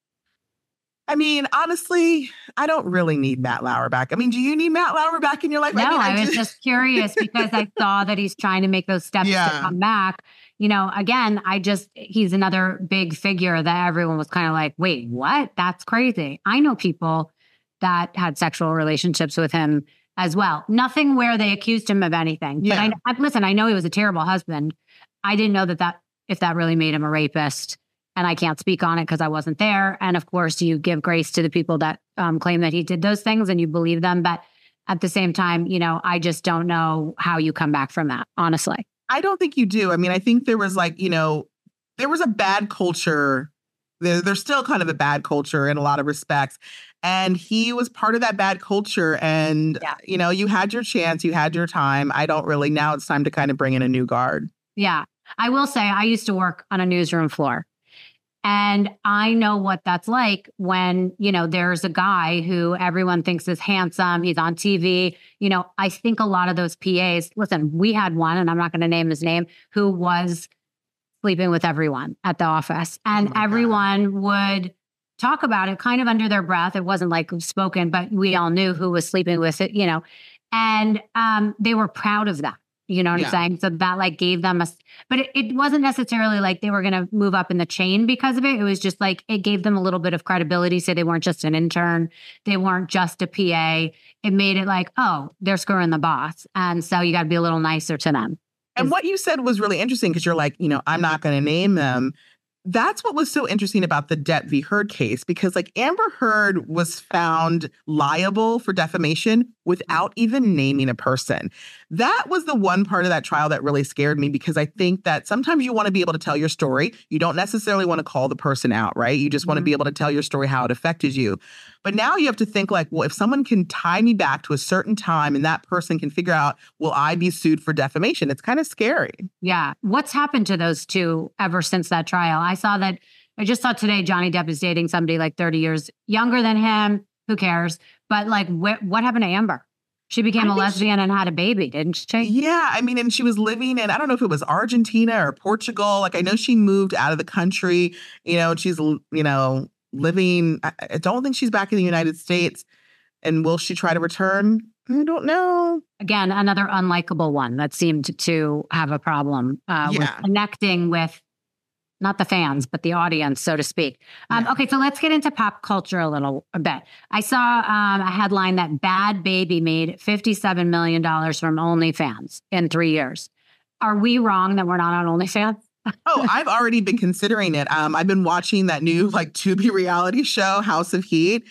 I mean, honestly, I don't really need Matt Lauer back. I mean, do you need Matt Lauer back in your life? No, I, mean, I, I was just, just curious because I saw that he's trying to make those steps Yeah. to come back. You know, again, I just, he's another big figure that everyone was kind of like, wait, what? That's crazy. I know people that had sexual relationships with him as well. Nothing where they accused him of anything. Yeah. But I, I, listen, I know he was a terrible husband. I didn't know that that, if that really made him a rapist. And I can't speak on it because I wasn't there. And of course, you give grace to the people that um, claim that he did those things and you believe them. But at the same time, you know, I just don't know how you come back from that, honestly. I don't think you do. I mean, I think there was like, you know, there was a bad culture. There, there's still kind of a bad culture in a lot of respects. And he was part of that bad culture. And, Yeah. you know, you had your chance, you had your time. I don't really, now it's time to kind of bring in a new guard. Yeah. I will say I used to work on a newsroom floor. And I know what that's like when, you know, there's a guy who everyone thinks is handsome. He's on T V. You know, I think a lot of those P As, listen, we had one, and I'm not going to name his name, who was sleeping with everyone at the office. And Oh my everyone would talk about it kind of under their breath. It wasn't like spoken, but we all knew who was sleeping with it, you know, and um, they were proud of that. You know what Yeah. I'm saying? So that like gave them a, but it, it wasn't necessarily like they were going to move up in the chain because of it. It was just like, it gave them a little bit of credibility. So they weren't just an intern. They weren't just a P A. It made it like, oh, they're screwing the boss. And so you got to be a little nicer to them. And what you said was really interesting because you're like, you know, I'm not going to name them. That's what was so interesting about the Depp v. Heard case, because like Amber Heard was found liable for defamation without even naming a person. That was the one part of that trial that really scared me, because I think that sometimes you want to be able to tell your story. You don't necessarily want to call the person out, right? You just want to be able to tell your story, how it affected you. But now you have to think like, well, if someone can tie me back to a certain time and that person can figure out, will I be sued for defamation? It's kind of scary. Yeah. What's happened to those two ever since that trial? I saw that, I just saw today Johnny Depp is dating somebody like thirty years younger than him. Who cares? But like, wh- what happened to Amber? She became I a think lesbian and had a baby, didn't she? Yeah, I mean, and she was living in, I don't know if it was Argentina or Portugal. Like, I know she moved out of the country, you know, and she's, you know, living, I, I don't think she's back in the United States. And will she try to return? I don't know. Again, another unlikable one that seemed to have a problem uh, with Yeah. connecting with not the fans, but the audience, so to speak. Um, Yeah. Okay, so let's get into pop culture a little a bit. I saw um, a headline that Bad Baby made fifty-seven million dollars from OnlyFans in three years. Are we wrong that we're not on OnlyFans? Oh, I've already been considering it. Um, I've been watching that new like Tubi reality show, House of Heat.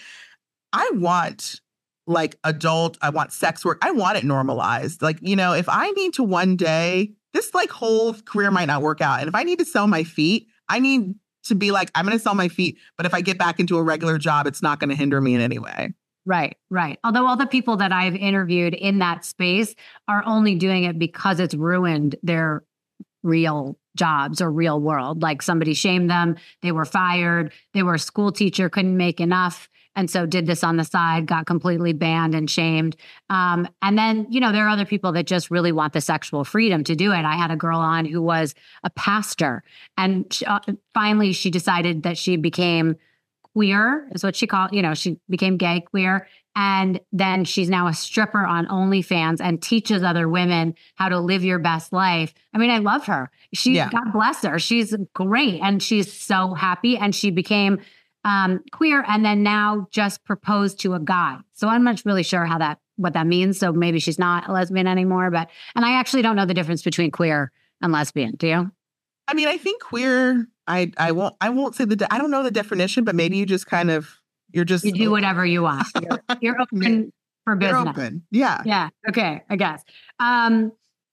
I want like adult, I want sex work. I want it normalized. Like, you know, if I need to one day, this like whole career might not work out. And if I need to sell my feet, I need to be like, I'm going to sell my feet. But if I get back into a regular job, it's not going to hinder me in any way. Right, right. Although all the people that I've interviewed in that space are only doing it because it's ruined their real jobs or real world. Like somebody shamed them, they were fired, they were a school teacher, couldn't make enough. And so did this on the side, got completely banned and shamed. Um, and then, you know, there are other people that just really want the sexual freedom to do it. I had a girl on who was a pastor, and she, uh, finally she decided that she became queer, is what she called, you know, she became gay, queer. And then she's now a stripper on OnlyFans and teaches other women how to live your best life. I mean, I love her. She, Yeah. God bless her. She's great. And she's so happy. And she became um, queer and then now just proposed to a guy. So I'm not really sure how that, what that means. So maybe she's not a lesbian anymore, but, and I actually don't know the difference between queer and lesbian. Do you? I mean, I think queer, I I won't I won't say the de- I don't know the definition, but maybe you just kind of you're just You do whatever you want. You're, you're open for you're business. open. Yeah. Yeah. Okay. I guess. Um,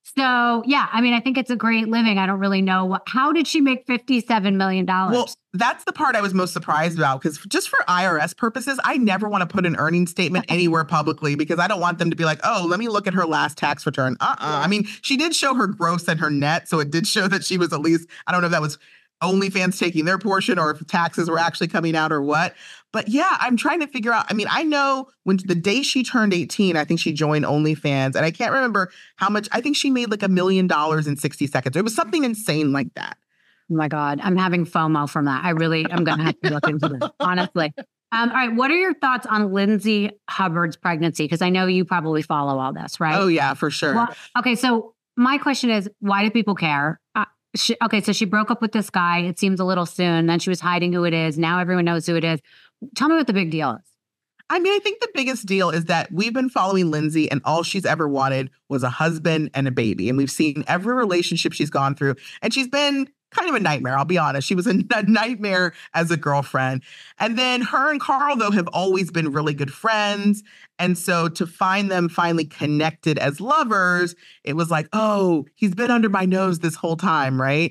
So, yeah, I mean, I think it's a great living. I don't really know. What, how did she make fifty-seven million dollars? Well, that's the part I was most surprised about, because just for I R S purposes, I never want to put an earnings statement anywhere publicly because I don't want them to be like, oh, let me look at her last tax return. Uh-uh. Yeah. I mean, she did show her gross and her net. So it did show that she was at least, I don't know if that was OnlyFans taking their portion or if taxes were actually coming out or what. But yeah, I'm trying to figure out. I mean, I know when the day she turned eighteen, I think she joined OnlyFans, and I can't remember how much. I think she made like a million dollars in sixty seconds. It was something insane like that. Oh my God, I'm having FOMO from that. I really, I'm going to have to look into this, honestly. Um, all right, what are your thoughts on Lindsay Hubbard's pregnancy? Because I know you probably follow all this, right? Oh yeah, for sure. Well, okay, so my question is, why do people care? Uh, She, okay, so she broke up with this guy. It seems a little soon. Then she was hiding who it is. Now everyone knows who it is. Tell me what the big deal is. I mean, I think the biggest deal is that we've been following Lindsay, and all she's ever wanted was a husband and a baby. And we've seen every relationship she's gone through, and she's been kind of a nightmare. I'll be honest. She was a, a nightmare as a girlfriend. And then her and Carl, though, have always been really good friends. And so to find them finally connected as lovers, it was like, oh, he's been under my nose this whole time, right?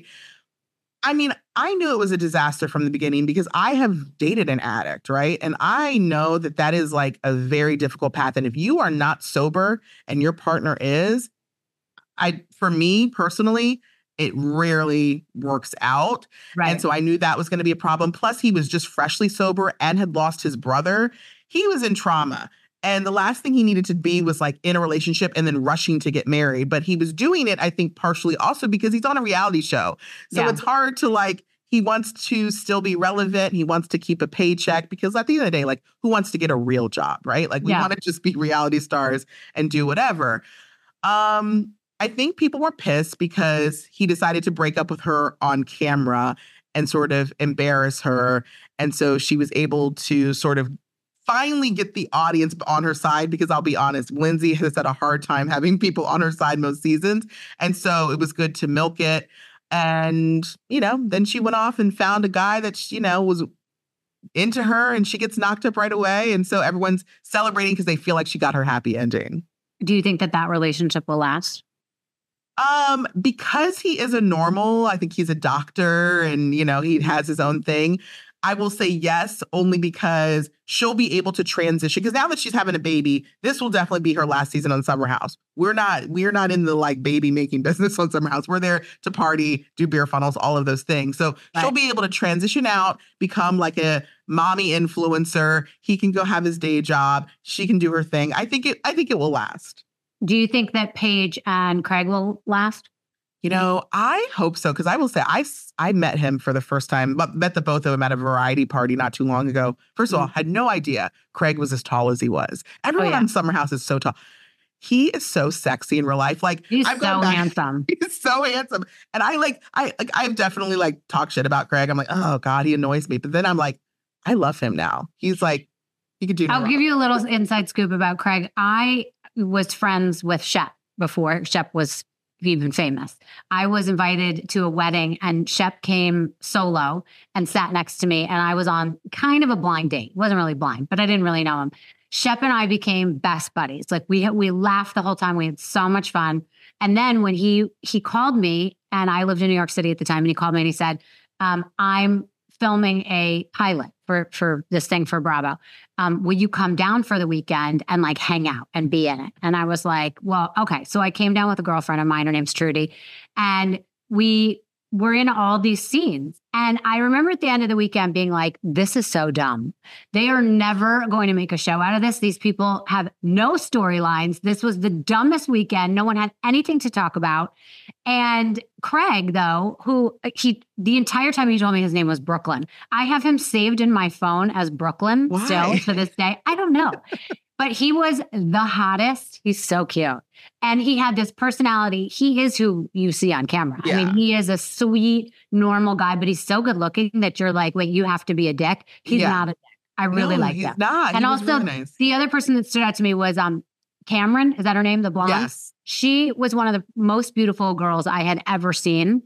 I mean, I knew it was a disaster from the beginning because I have dated an addict, right? And I know that that is like a very difficult path. And if you are not sober and your partner is, I, for me personally, it rarely works out. Right. And so I knew that was going to be a problem. Plus, he was just freshly sober and had lost his brother. He was in trauma. And the last thing he needed to be was like in a relationship and then rushing to get married. But he was doing it, I think, partially also because he's on a reality show. So yeah. It's hard to like, he wants to still be relevant. He wants to keep a paycheck because at the end of the day, like, who wants to get a real job, right? Like, we yeah. want to just be reality stars and do whatever. Um, I think people were pissed because he decided to break up with her on camera and sort of embarrass her. And so she was able to sort of finally get the audience on her side, because I'll be honest, Lindsay has had a hard time having people on her side most seasons. And so it was good to milk it. And, you know, then she went off and found a guy that, you know, was into her, and she gets knocked up right away. And so everyone's celebrating because they feel like she got her happy ending. Do you think that that relationship will last? Um, because he is a normal, I think he's a doctor and, you know, he has his own thing. I will say yes, only because she'll be able to transition. Because now that she's having a baby, this will definitely be her last season on Summer House. We're not, we're not in the like baby making business on Summer House. We're there to party, do beer funnels, all of those things. So right. she'll be able to transition out, become like a mommy influencer. He can go have his day job. She can do her thing. I think it, I think it will last. Do you think that Paige and Craig will last? You know, I hope so, because I will say I, I met him for the first time, met the both of them at a variety party not too long ago. First of all, had no idea Craig was as tall as he was. Everyone oh, yeah. on Summer House is so tall. He is so sexy in real life. Like he's I've so handsome. He's so handsome. And I like, I, like, I've definitely like talked shit about Craig. I'm like, oh God, he annoys me. But then I'm like, I love him now. He's like, he could do. I'll give you a little inside scoop about Craig. I was friends with Shep before Shep was even famous. I was invited to a wedding and Shep came solo and sat next to me, and I was on kind of a blind date. Wasn't really blind, but I didn't really know him. Shep and I became best buddies. Like we we laughed the whole time. We had so much fun. And then when he he called me, and I lived in New York City at the time, and he called me and he said, um, I'm filming a pilot for, for this thing for Bravo. Um, will you come down for the weekend and like hang out and be in it? And I was like, well, okay. So I came down with a girlfriend of mine. Her name's Trudy. And we were in all these scenes. And I remember at the end of the weekend being like, this is so dumb. They are never going to make a show out of this. These people have no storylines. This was the dumbest weekend. No one had anything to talk about. And Craig, though, who he the entire time he told me his name was Brooklyn. I have him saved in my phone as Brooklyn Why? Still to this day. I don't know. But he was the hottest. He's so cute. And he had this personality. He is who you see on camera. Yeah. I mean, he is a sweet, normal guy, but he's so good looking that you're like, wait, you have to be a dick. He's yeah. not a dick. I really no, like he's that. Not. And he also, really nice. The other person that stood out to me was um Cameron. Is that her name? The blonde? Yes. She was one of the most beautiful girls I had ever seen.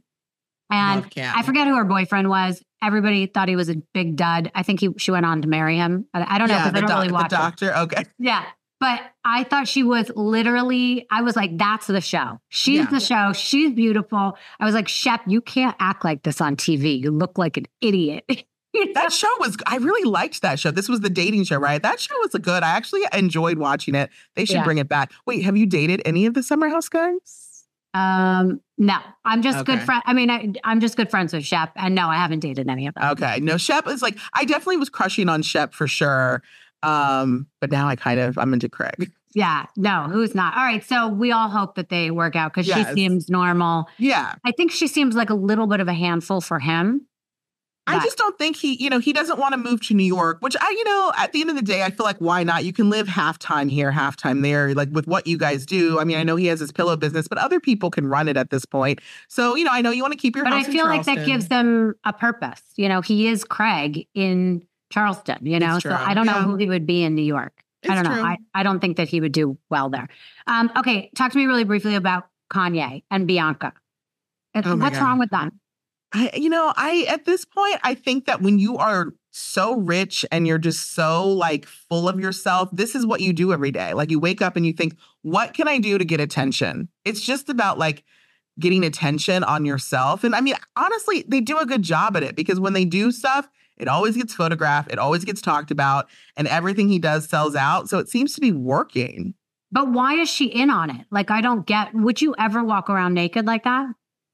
And I forget who her boyfriend was. Everybody thought he was a big dud. I think he she went on to marry him. I, I don't know yeah, because I don't doc- really watch the doctor. it. Okay. Yeah. But I thought she was literally, I was like, that's the show. She's Yeah. the show. She's beautiful. I was like, Shep, you can't act like this on T V. You look like an idiot. You know? That show was, I really liked that show. This was the dating show, right? That show was a good. I actually enjoyed watching it. They should Yeah. bring it back. Wait, have you dated any of the Summer House guys? Um, no, I'm just good Okay. friend. I mean, I, I'm just good friends with Shep, and no, I haven't dated any of them. Okay. No, Shep is like, I definitely was crushing on Shep for sure. Um, but now I kind of, I'm into Craig. Yeah, no, who's not? All right, so we all hope that they work out because Yes. she seems normal. Yeah. I think she seems like a little bit of a handful for him. I But- just don't think he, you know, he doesn't want to move to New York, which I, you know, at the end of the day, I feel like why not? You can live halftime here, halftime there, like with what you guys do. I mean, I know he has his pillow business, but other people can run it at this point. So, you know, I know you want to keep your But I house in feel like that Charleston. gives them a purpose. You know, he is Craig in Charleston, you know, It's so true. I don't know Yeah. who he would be in New York. I It's don't know. true. I, I don't think that he would do well there. Um, okay, talk to me really briefly about Kanye and Bianca. And Oh my what's God. wrong with them? I, you know, I, at this point, I think that when you are so rich and you're just so like full of yourself, this is what you do every day. Like you wake up and you think, what can I do to get attention? It's just about like getting attention on yourself. And I mean, honestly, they do a good job at it because when they do stuff, it always gets photographed, it always gets talked about, and everything he does sells out. So it seems to be working. But why is she in on it? Like, I don't get, would you ever walk around naked like that?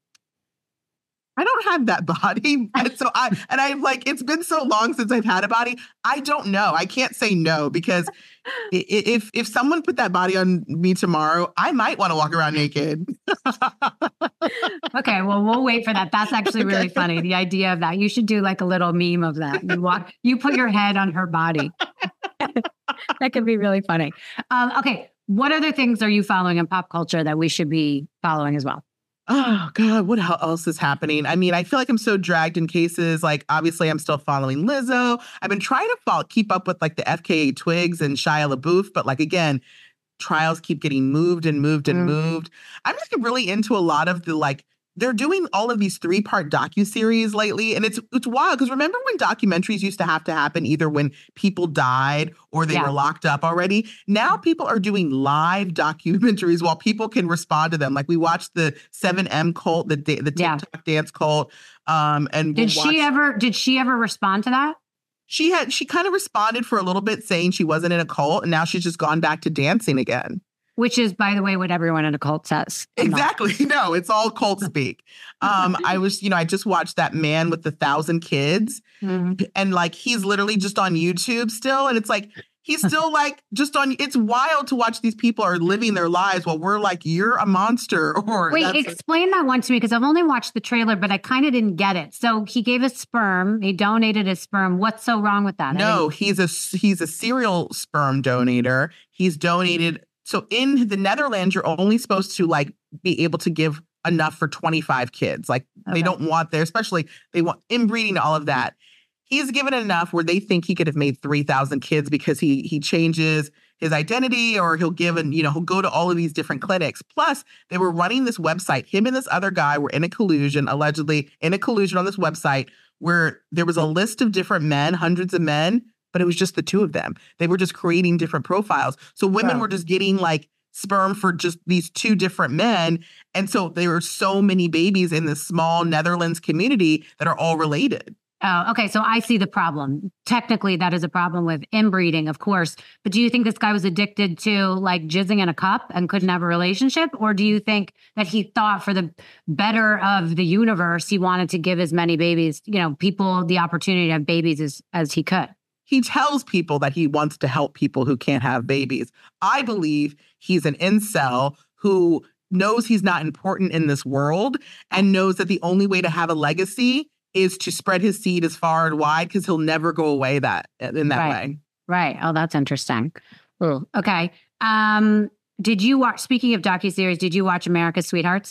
I don't have that body. And so I, and I'm like, it's been so long since I've had a body. I don't know. I can't say no because i- i- if, if someone put that body on me tomorrow, I might want to walk around naked. Okay, well, we'll wait for that. That's actually really Okay. funny. The idea of that. You should do like a little meme of that. You walk, you put your head on her body. That could be really funny. Um, okay, what other things are you following in pop culture that we should be following as well? Oh God, what hel- else is happening? I mean, I feel like I'm so dragged in cases. Like, obviously, I'm still following Lizzo. I've been trying to follow, keep up with like the F K A Twigs and Shia LaBeouf, but like again, trials keep getting moved and moved and Mm. moved. I'm just really into a lot of the like. They're doing all of these three-part docuseries lately, and it's it's wild because remember when documentaries used to have to happen either when people died or they Yeah. were locked up already? Now people are doing live documentaries while people can respond to them. Like we watched the seven M cult, the da- the Yeah. TikTok dance cult, um, and Did we'll she watch- ever? Did she ever respond to that? She had she kind of responded for a little bit, saying she wasn't in a cult, and now she's just gone back to dancing again. Which is, by the way, what everyone in a cult says. I'm not. Exactly. No, it's all cult speak. Um, I was, you know, I just watched that man with the thousand kids, Mhm. and like he's literally just on YouTube still, and it's like he's still like just on. It's wild to watch these people are living their lives while we're like, you're a monster. Or Wait, that's- explain that one to me because I've only watched the trailer, but I kind of didn't get it. So he gave his sperm. He donated his sperm. What's so wrong with that? I no, didn't- he's a he's a serial sperm donator. He's donated. So in the Netherlands, you're only supposed to like be able to give enough for twenty-five kids. Like Okay. they don't want their, especially they want inbreeding, all of that. He's given enough where they think he could have made three thousand kids because he he changes his identity or he'll give and, you know, he'll go to all of these different clinics. Plus, they were running this website. Him and this other guy were in a collusion, allegedly in a collusion on this website where there was a list of different men, hundreds of men, but it was just the two of them. They were just creating different profiles. So women Wow. were just getting like sperm for just these two different men. And so there were so many babies in this small Netherlands community that are all related. Oh, okay. So I see the problem. Technically, that is a problem with inbreeding, of course. But do you think this guy was addicted to like jizzing in a cup and couldn't have a relationship? Or do you think that he thought for the better of the universe, he wanted to give as many babies, you know, people the opportunity to have babies as, as he could? He tells people that he wants to help people who can't have babies. I believe he's an incel who knows he's not important in this world and knows that the only way to have a legacy is to spread his seed as far and wide because he'll never go away that in that Right. way. Right. Oh, that's interesting. Ooh, okay. Um, did you watch, speaking of docuseries, did you watch America's Sweethearts?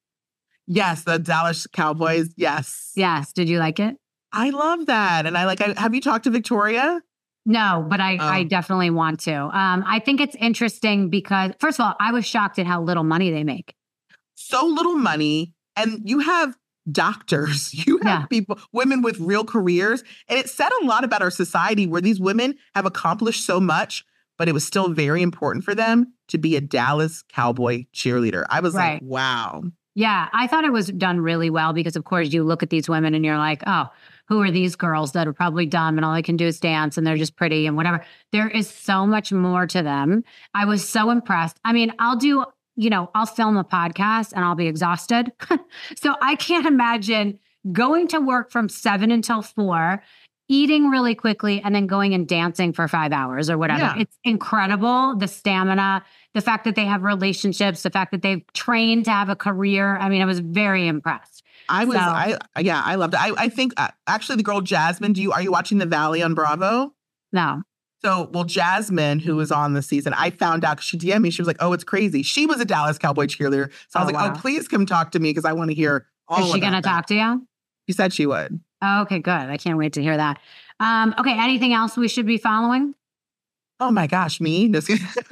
Yes, the Dallas Cowboys. Yes. Yes. Did you like it? I love that. And I like, I, have you talked to Victoria? No, but I, Oh. I definitely want to. Um, I think it's interesting because, first of all, I was shocked at how little money they make. So little money. And you have doctors, you have Yeah. people, women with real careers. And it said a lot about our society where these women have accomplished so much, but it was still very important for them to be a Dallas Cowboy cheerleader. I was Right. like, wow. Yeah, I thought it was done really well because, of course, you look at these women and you're like, oh, who are these girls that are probably dumb and all they can do is dance and they're just pretty and whatever. There is so much more to them. I was so impressed. I mean, I'll do, you know, I'll film a podcast and I'll be exhausted. So I can't imagine going to work from seven until four, eating really quickly, and then going and dancing for five hours or whatever. Yeah. It's incredible. The stamina, the fact that they have relationships, the fact that they've trained to have a career. I mean, I was very impressed. I was, So- I yeah, I loved it. I, I think uh, actually the girl Jasmine, do you, are you watching The Valley on Bravo? No. So, well, Jasmine, who was on the season, I found out, 'cause she D M'd me, she was like, oh, it's crazy. She was a Dallas Cowboy cheerleader. So I was Oh, like, wow. oh, please come talk to me because I want to hear all Is she about going to that. talk to you? She said she would. Oh, okay, good. I can't wait to hear that. Um, okay, anything else we should be following? Oh my gosh, me? Just-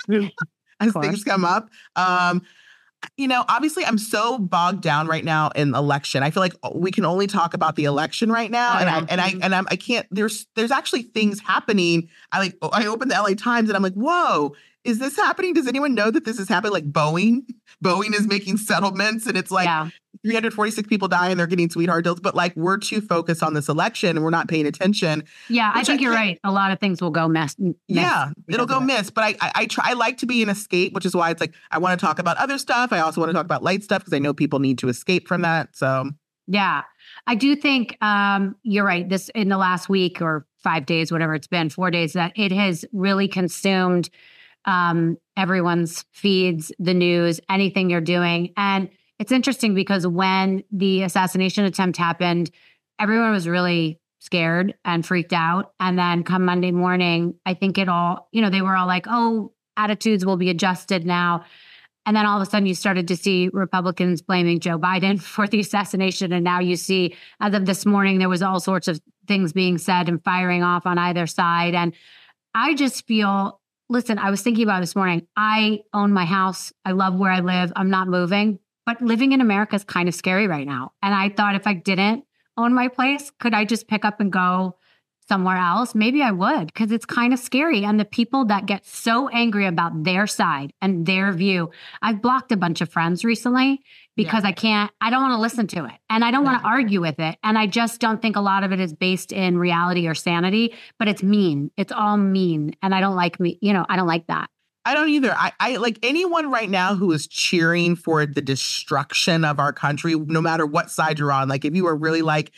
As course. things come up. Um, you know, obviously I'm so bogged down right now in election. I feel like we can only talk about the election right now. Oh, and yeah. I and I and I'm I can't there's there's actually things happening. I like I opened the L A Times and I'm like, whoa, is this happening? Does anyone know that this is happening? Like Boeing? Boeing is making settlements and it's like Yeah. three hundred forty-six people die and they're getting sweetheart deals. But like we're too focused on this election and we're not paying attention. Yeah, I Which think I you're can't- right. A lot of things will go mess. mess Yeah, it'll because go of it. miss. But I, I, I try. I like to be an escape, which is why it's like I want to talk about other stuff. I also want to talk about light stuff because I know people need to escape from that. So Yeah, I do think um, you're right. This in the last week or five days, whatever it's been, four days, that it has really consumed um, everyone's feeds, the news, anything you're doing. And it's interesting because when the assassination attempt happened, everyone was really scared and freaked out. And then come Monday morning, I think it all, you know, they were all like, oh, attitudes will be adjusted now. And then all of a sudden you started to see Republicans blaming Joe Biden for the assassination. And now you see, as of this morning, there was all sorts of things being said and firing off on either side. And I just feel, listen, I was thinking about this morning. I own my house. I love where I live. I'm not moving, but living in America is kind of scary right now. And I thought if I didn't own my place, could I just pick up and go somewhere else? Maybe I would, because it's kind of scary. And the people that get so angry about their side and their view, I've blocked a bunch of friends recently because I can't, I don't want to listen to it. And I don't want to argue with it. And I just don't think a lot of it is based in reality or sanity, but it's mean. It's all mean. And I don't like me, you know, I don't like that. I don't either. I, I like anyone right now who is cheering for the destruction of our country, no matter what side you're on. Like if you are really like,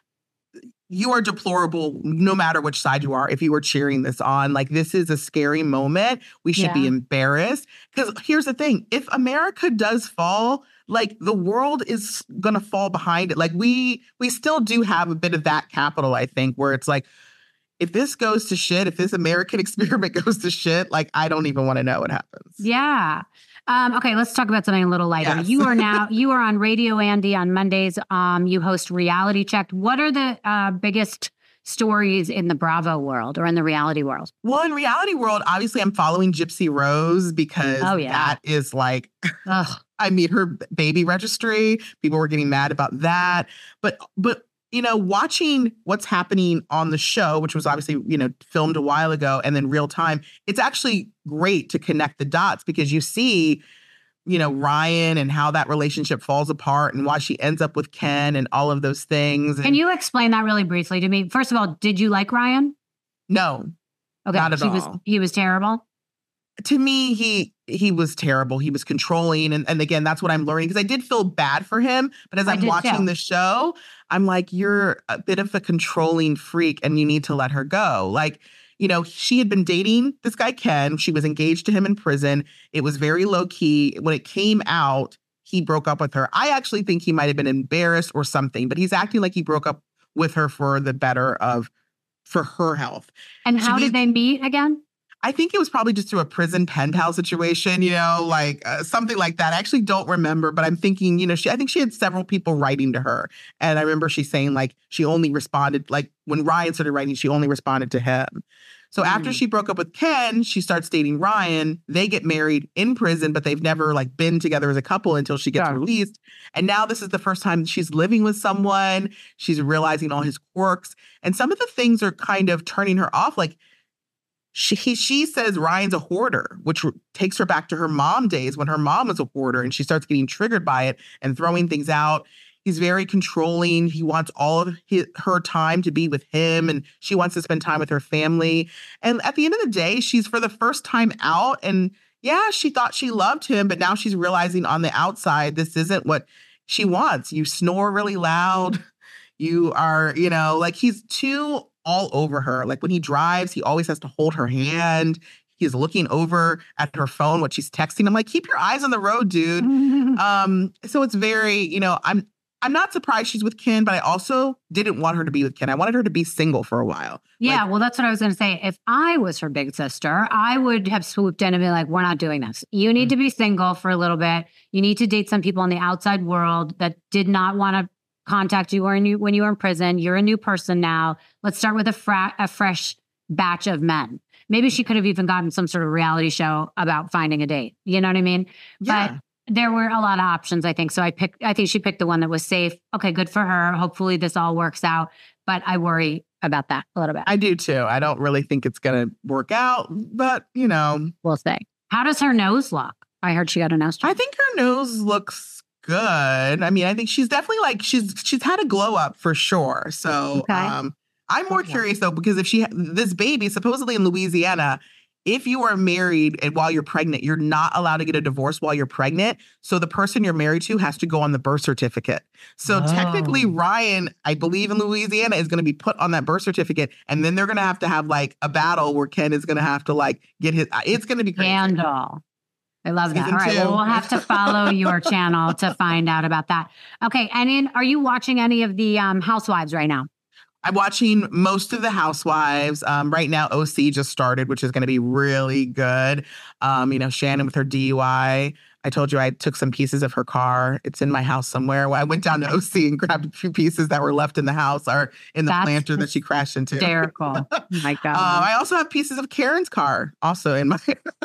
you are deplorable no matter which side you are. If you were cheering this on, like this is a scary moment. We should Yeah. be embarrassed. Because here's the thing, if America does fall, like the world is going to fall behind it. Like we, we still do have a bit of that capital, I think, where it's like, if this goes to shit, if this American experiment goes to shit, like I don't even want to know what happens. Yeah. Um, okay, let's talk about something a little lighter. Yes. You are now you are on Radio Andy on Mondays. Um, you host Reality Checked. What are the uh, biggest stories in the Bravo world or in the reality world? Well, in reality world, obviously I'm following Gypsy Rose because Oh, yeah. that is like, Ugh. I mean, her baby registry, people were getting mad about that. But, but, you know, watching what's happening on the show, which was obviously, you know, filmed a while ago and then real time, it's actually great to connect the dots because you see, you know, Ryan and how that relationship falls apart and why she ends up with Ken and all of those things. And Can you explain that really briefly to me? First of all, did you like Ryan? no, Okay, Not at he was all. he was terrible. to me, he he was terrible. He was controlling. And, and again, that's what I'm learning because I did feel bad for him. But as I I'm did watching too. the show, I'm like, you're a bit of a controlling freak and you need to let her go. Like, you know, she had been dating this guy, Ken. She was engaged to him in prison. It was very low key. When it came out, he broke up with her. I actually think he might have been embarrassed or something, but he's acting like he broke up with her for the better of, for her health. And To how me- did they meet again? I think it was probably just through a prison pen pal situation, you know, like uh, something like that. I actually don't remember, but I'm thinking, you know, she, I think she had several people writing to her. And I remember she saying like she only responded, like when Ryan started writing, she only responded to him. So after Mm. she broke up with Ken, she starts dating Ryan. They get married in prison, but they've never like been together as a couple until she gets Yeah. released. And now this is the first time she's living with someone. She's realizing all his quirks. And some of the things are kind of turning her off. Like, she he, she says Ryan's a hoarder, which r- takes her back to her mom days when her mom was a hoarder, and she starts getting triggered by it and throwing things out. He's very controlling. He wants all of his, her time to be with him, and she wants to spend time with her family. And at the end of the day, she's for the first time out, and yeah, she thought she loved him, but now she's realizing on the outside, this isn't what she wants. You snore really loud. You are, you know, like he's too all over her. Like when he drives, he always has to hold her hand. He's looking over at her phone, what she's texting. I'm like, keep your eyes on the road, dude. um, so it's very, you know, I'm I'm not surprised she's with Ken, but I also didn't want her to be with Ken. I wanted her to be single for a while. Yeah, Like, well, that's what I was going to say. If I was her big sister, I would have swooped in and be like, we're not doing this. You need to be single for a little bit. You need to date some people in the outside world that did not want to contact you when you, when you were in prison. You're a new person now. Let's start with a, fra- a fresh batch of men. Maybe she could have even gotten some sort of reality show about finding a date. You know what I mean? yeah. But there were a lot of options, I think. So I picked, I think she picked the one that was safe. Okay, good for her. Hopefully this all works out. But I worry about that a little bit. I do too. I don't really think it's going to work out, but you know, We'll see. How does her nose look? I heard she got a nose job. I think her nose looks good. I mean, I think she's definitely like, she's, she's had a glow up for sure. So, Okay. um, I'm more Okay. curious though, because if she, this baby, supposedly in Louisiana, if you are married and while you're pregnant, you're not allowed to get a divorce while you're pregnant. So the person you're married to has to go on the birth certificate. So Oh. technically Ryan, I believe in Louisiana, is going to be put on that birth certificate. And then they're going to have to have like a battle where Ken is going to have to like get his, it's going to be crazy. Scandal. I love that. Season All right. Well, two. we'll have to follow your channel to find out about that. Okay. And in, are you watching any of the um, Housewives right now? I'm watching most of the Housewives. Um, right now, O C just started, which is going to be really good. Um, you know, Shannon with her D U I. I told you I took some pieces of her car. It's in my house somewhere. Well, I went down to O C and grabbed a few pieces that were left in the house or in the That's planter that she crashed into. Hysterical. Oh my God. Um, I also have pieces of Karen's car also in my.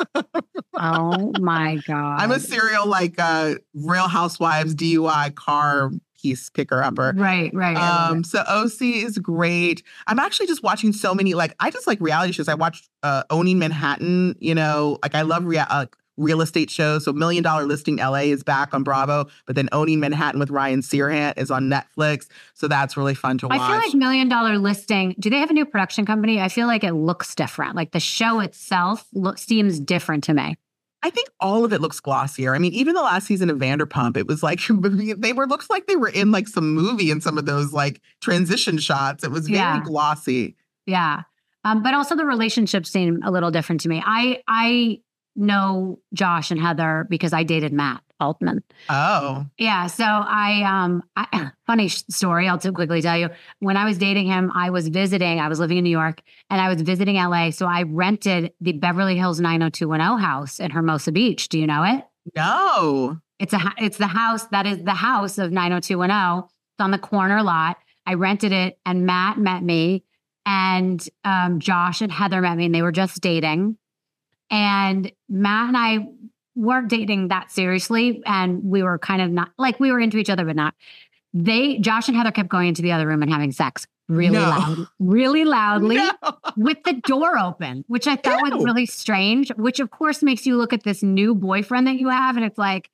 Oh my God. I'm a serial like uh, Real Housewives D U I car piece picker upper. Right, right. I love Um, it. so O C is great. I'm actually just watching so many, like, I just like reality shows. I watched uh, Owning Manhattan, you know, like I love rea- uh, real estate shows. So Million Dollar Listing L A is back on Bravo, but then Owning Manhattan with Ryan Searhant is on Netflix. So that's really fun to watch. I feel like Million Dollar Listing, do they have a new production company? I feel like it looks different. Like the show itself look, seems different to me. I think all of it looks glossier. I mean, even the last season of Vanderpump, it was like they were looks like they were in like some movie in some of those like transition shots. It was very Yeah. glossy. Yeah. Um, but also the relationships seem a little different to me. I I know Josh and Heather because I dated Matt Altman. Oh, Yeah. So I, um, I, funny sh- story. I'll t- quickly tell you. When I was dating him, I was visiting, I was living in New York and I was visiting L A. So I rented the Beverly Hills nine oh two one oh house in Hermosa Beach. Do you know it? no. It's a, it's the house that is the house of nine oh two one oh. It's on the corner lot. I rented it and Matt met me and, um, Josh and Heather met me and they were just dating. And Matt and I weren't dating that seriously. And we were kind of not like we were into each other, but not. They, Josh and Heather kept going into the other room and having sex really No. loud, really loudly No. with the door open, which I thought was Ew. really strange, which of course makes you look at this new boyfriend that you have. And it's like,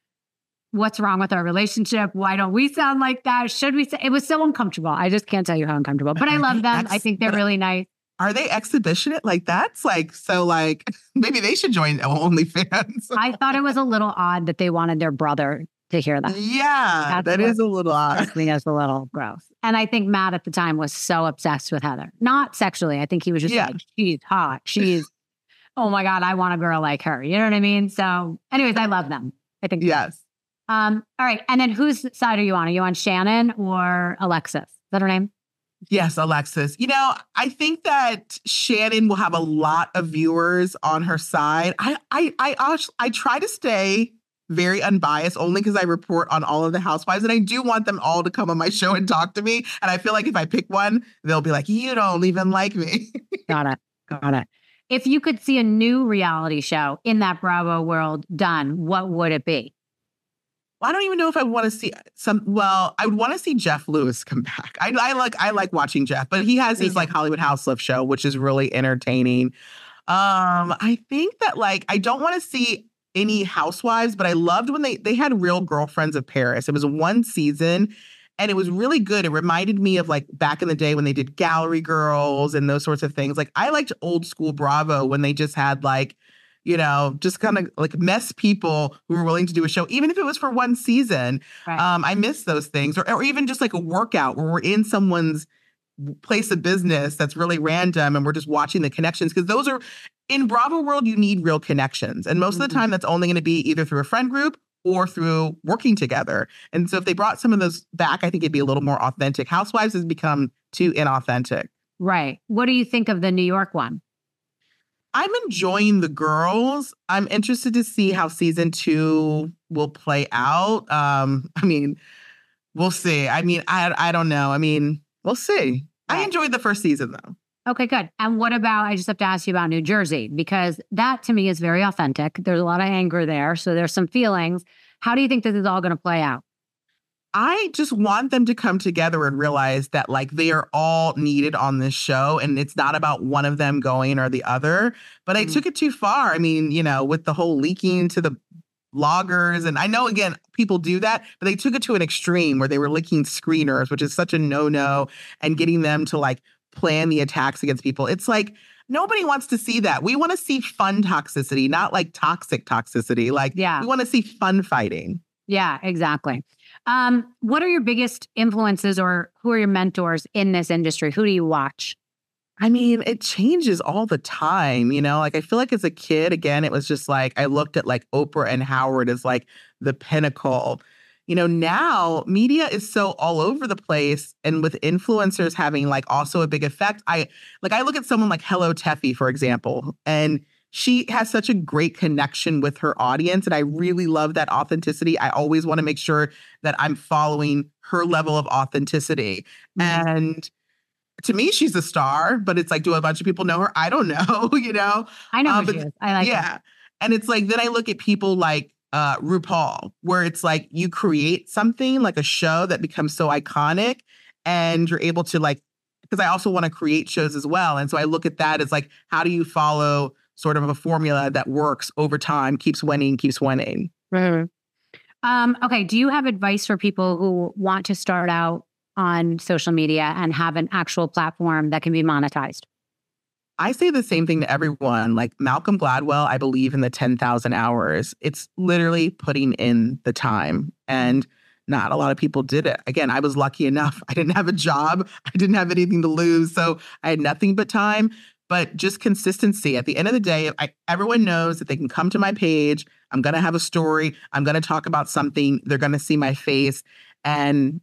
what's wrong with our relationship? Why don't we sound like that? Should we say it was so uncomfortable? I just can't tell you how uncomfortable, but I Are love they them. ex- I think they're but- really nice. Are they exhibitionate? Like that's like so like maybe they should join OnlyFans. I thought it was a little odd that they wanted their brother to hear that. Yeah, That's that what- is a little odd. I mean, that's a little gross. And I think Matt at the time was so obsessed with Heather. Not sexually. I think he was just Yeah. like, she's hot. She's, oh my God, I want a girl like her. You know what I mean? So anyways, I love them. I think. Yes. Um, all right. And then whose side are you on? Are you on Shannon or Alexis? Is that her name? Yes, Alexis. You know, I think that Shannon will have a lot of viewers on her side. I I I act- I try to stay very unbiased only because I report on all of the housewives and I do want them all to come on my show and talk to me. And I feel like if I pick one, they'll be like, you don't even like me. Got it. Got it. If you could see a new reality show in that Bravo world done, what would it be? I don't even know if I want to see some. Well, I would want to see Jeff Lewis come back. I, I like I like watching Jeff, but he has his like Hollywood House Lift show, which is really entertaining. Um, I think that like I don't want to see any housewives, but I loved when they they had Real Girlfriends of Paris. It was one season, and it was really good. It reminded me of like back in the day when they did Gallery Girls and those sorts of things. Like I liked old school Bravo when they just had like, you know, just kind of like mess people who were willing to do a show, even if it was for one season. Right. Um, I miss those things. Or, or even just like a workout where we're in someone's place of business that's really random and we're just watching the connections. Because those are, in Bravo world, you need real connections. And most mm-hmm. of the time, that's only going to be either through a friend group or through working together. And so if they brought some of those back, I think it'd be a little more authentic. Housewives has become too inauthentic. Right. What do you think of the New York one? I'm enjoying the girls. I'm interested to see how season two will play out. Um, I mean, we'll see. I mean, I I don't know. I mean, we'll see. Right. I enjoyed the first season, though. Okay, good. And what about, I just have to ask you about New Jersey, because that to me is very authentic. There's a lot of anger there. So there's some feelings. How do you think this is all going to play out? I just want them to come together and realize that like they are all needed on this show and it's not about one of them going or the other. But I mm-hmm. took it too far. I mean, you know, with the whole leaking to the bloggers. And I know, again, people do that, but they took it to an extreme where they were leaking screeners, which is such a no-no, and getting them to like plan the attacks against people. It's like, nobody wants to see that. We want to see fun toxicity, not like toxic toxicity. Like, yeah. we want to see fun fighting. Yeah, exactly. Um, what are your biggest influences or who are your mentors in this industry? Who do you watch? I mean, it changes all the time, you know, like I feel like as a kid, again, it was just like I looked at like Oprah and Howard as like the pinnacle. You know, now media is so all over the place, and with influencers having like also a big effect. I like I look at someone like Hello Teffy, for example, and she has such a great connection with her audience. And I really love that authenticity. I always want to make sure that I'm following her level of authenticity. Mm-hmm. And to me, she's a star, but it's like, do a bunch of people know her? I don't know, you know? I know um, who she is. I like yeah. her. And it's like, then I look at people like uh, RuPaul, where it's like you create something like a show that becomes so iconic and you're able to like, because I also want to create shows as well. And so I look at that as like, how do you follow sort of a formula that works over time, keeps winning, keeps winning. Mm-hmm. Um, okay. Do you have advice for people who want to start out on social media and have an actual platform that can be monetized? I say the same thing to everyone. Like Malcolm Gladwell, I believe in the ten thousand hours. It's literally putting in the time. And not a lot of people did it. Again, I was lucky enough. I didn't have a job. I didn't have anything to lose. So I had nothing but time. But just consistency. At the end of the day, I, everyone knows that they can come to my page. I'm going to have a story. I'm going to talk about something. They're going to see my face. And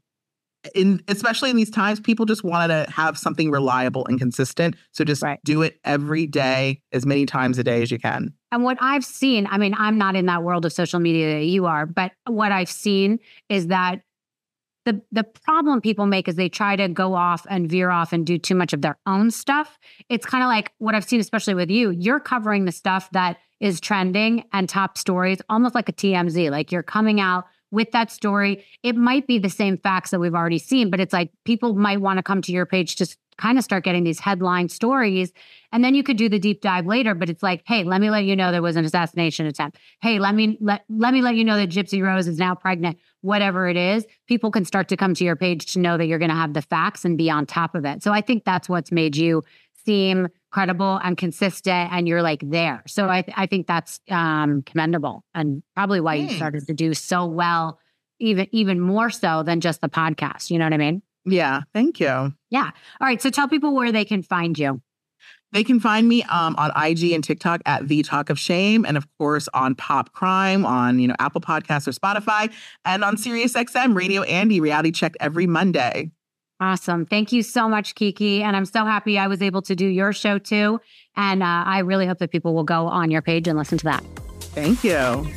in especially in these times, people just wanted to have something reliable and consistent. So just right. do it every day, as many times a day as you can. And what I've seen, I mean, I'm not in that world of social media that you are, but what I've seen is that The the problem people make is they try to go off and veer off and do too much of their own stuff. It's kind of like what I've seen, especially with you. You're covering the stuff that is trending and top stories, almost like a T M Z. Like you're coming out with that story. It might be the same facts that we've already seen, but it's like people might want to come to your page to kind of start getting these headline stories. And then you could do the deep dive later, but it's like, hey, let me let you know there was an assassination attempt. Hey, let me let, let me let you know that Gypsy Rose is now pregnant. Whatever it is, people can start to come to your page to know that you're going to have the facts and be on top of it. So I think that's what's made you seem credible and consistent, and you're like there. So I, th- I think that's um, commendable, and probably why Thanks. You started to do so well, even even more so than just the podcast. You know what I mean? Yeah. Thank you. Yeah. All right. So tell people where they can find you. They can find me um, on I G and TikTok at The Talk of Shame. And of course, on Pop Crime, on, you know, Apple Podcasts or Spotify, and on SiriusXM Radio Andy, Reality Checked every Monday. Awesome. Thank you so much, Kiki. And I'm so happy I was able to do your show too. And uh, I really hope that people will go on your page and listen to that. Thank you.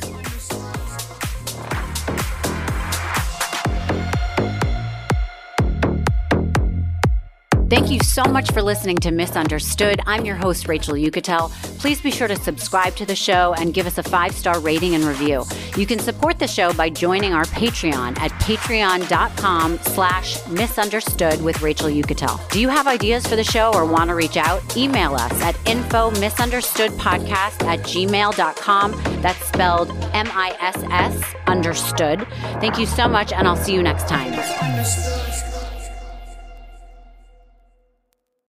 Thank you so much for listening to Misunderstood. I'm your host, Rachel Uchitel. Please be sure to subscribe to the show and give us a five-star rating and review. You can support the show by joining our Patreon at patreon.com slash misunderstood with Rachel Uchitel. Do you have ideas for the show or want to reach out? Email us at info misunderstoodpodcast at gmail dot com. That's spelled M I S S understood. Thank you so much, and I'll see you next time.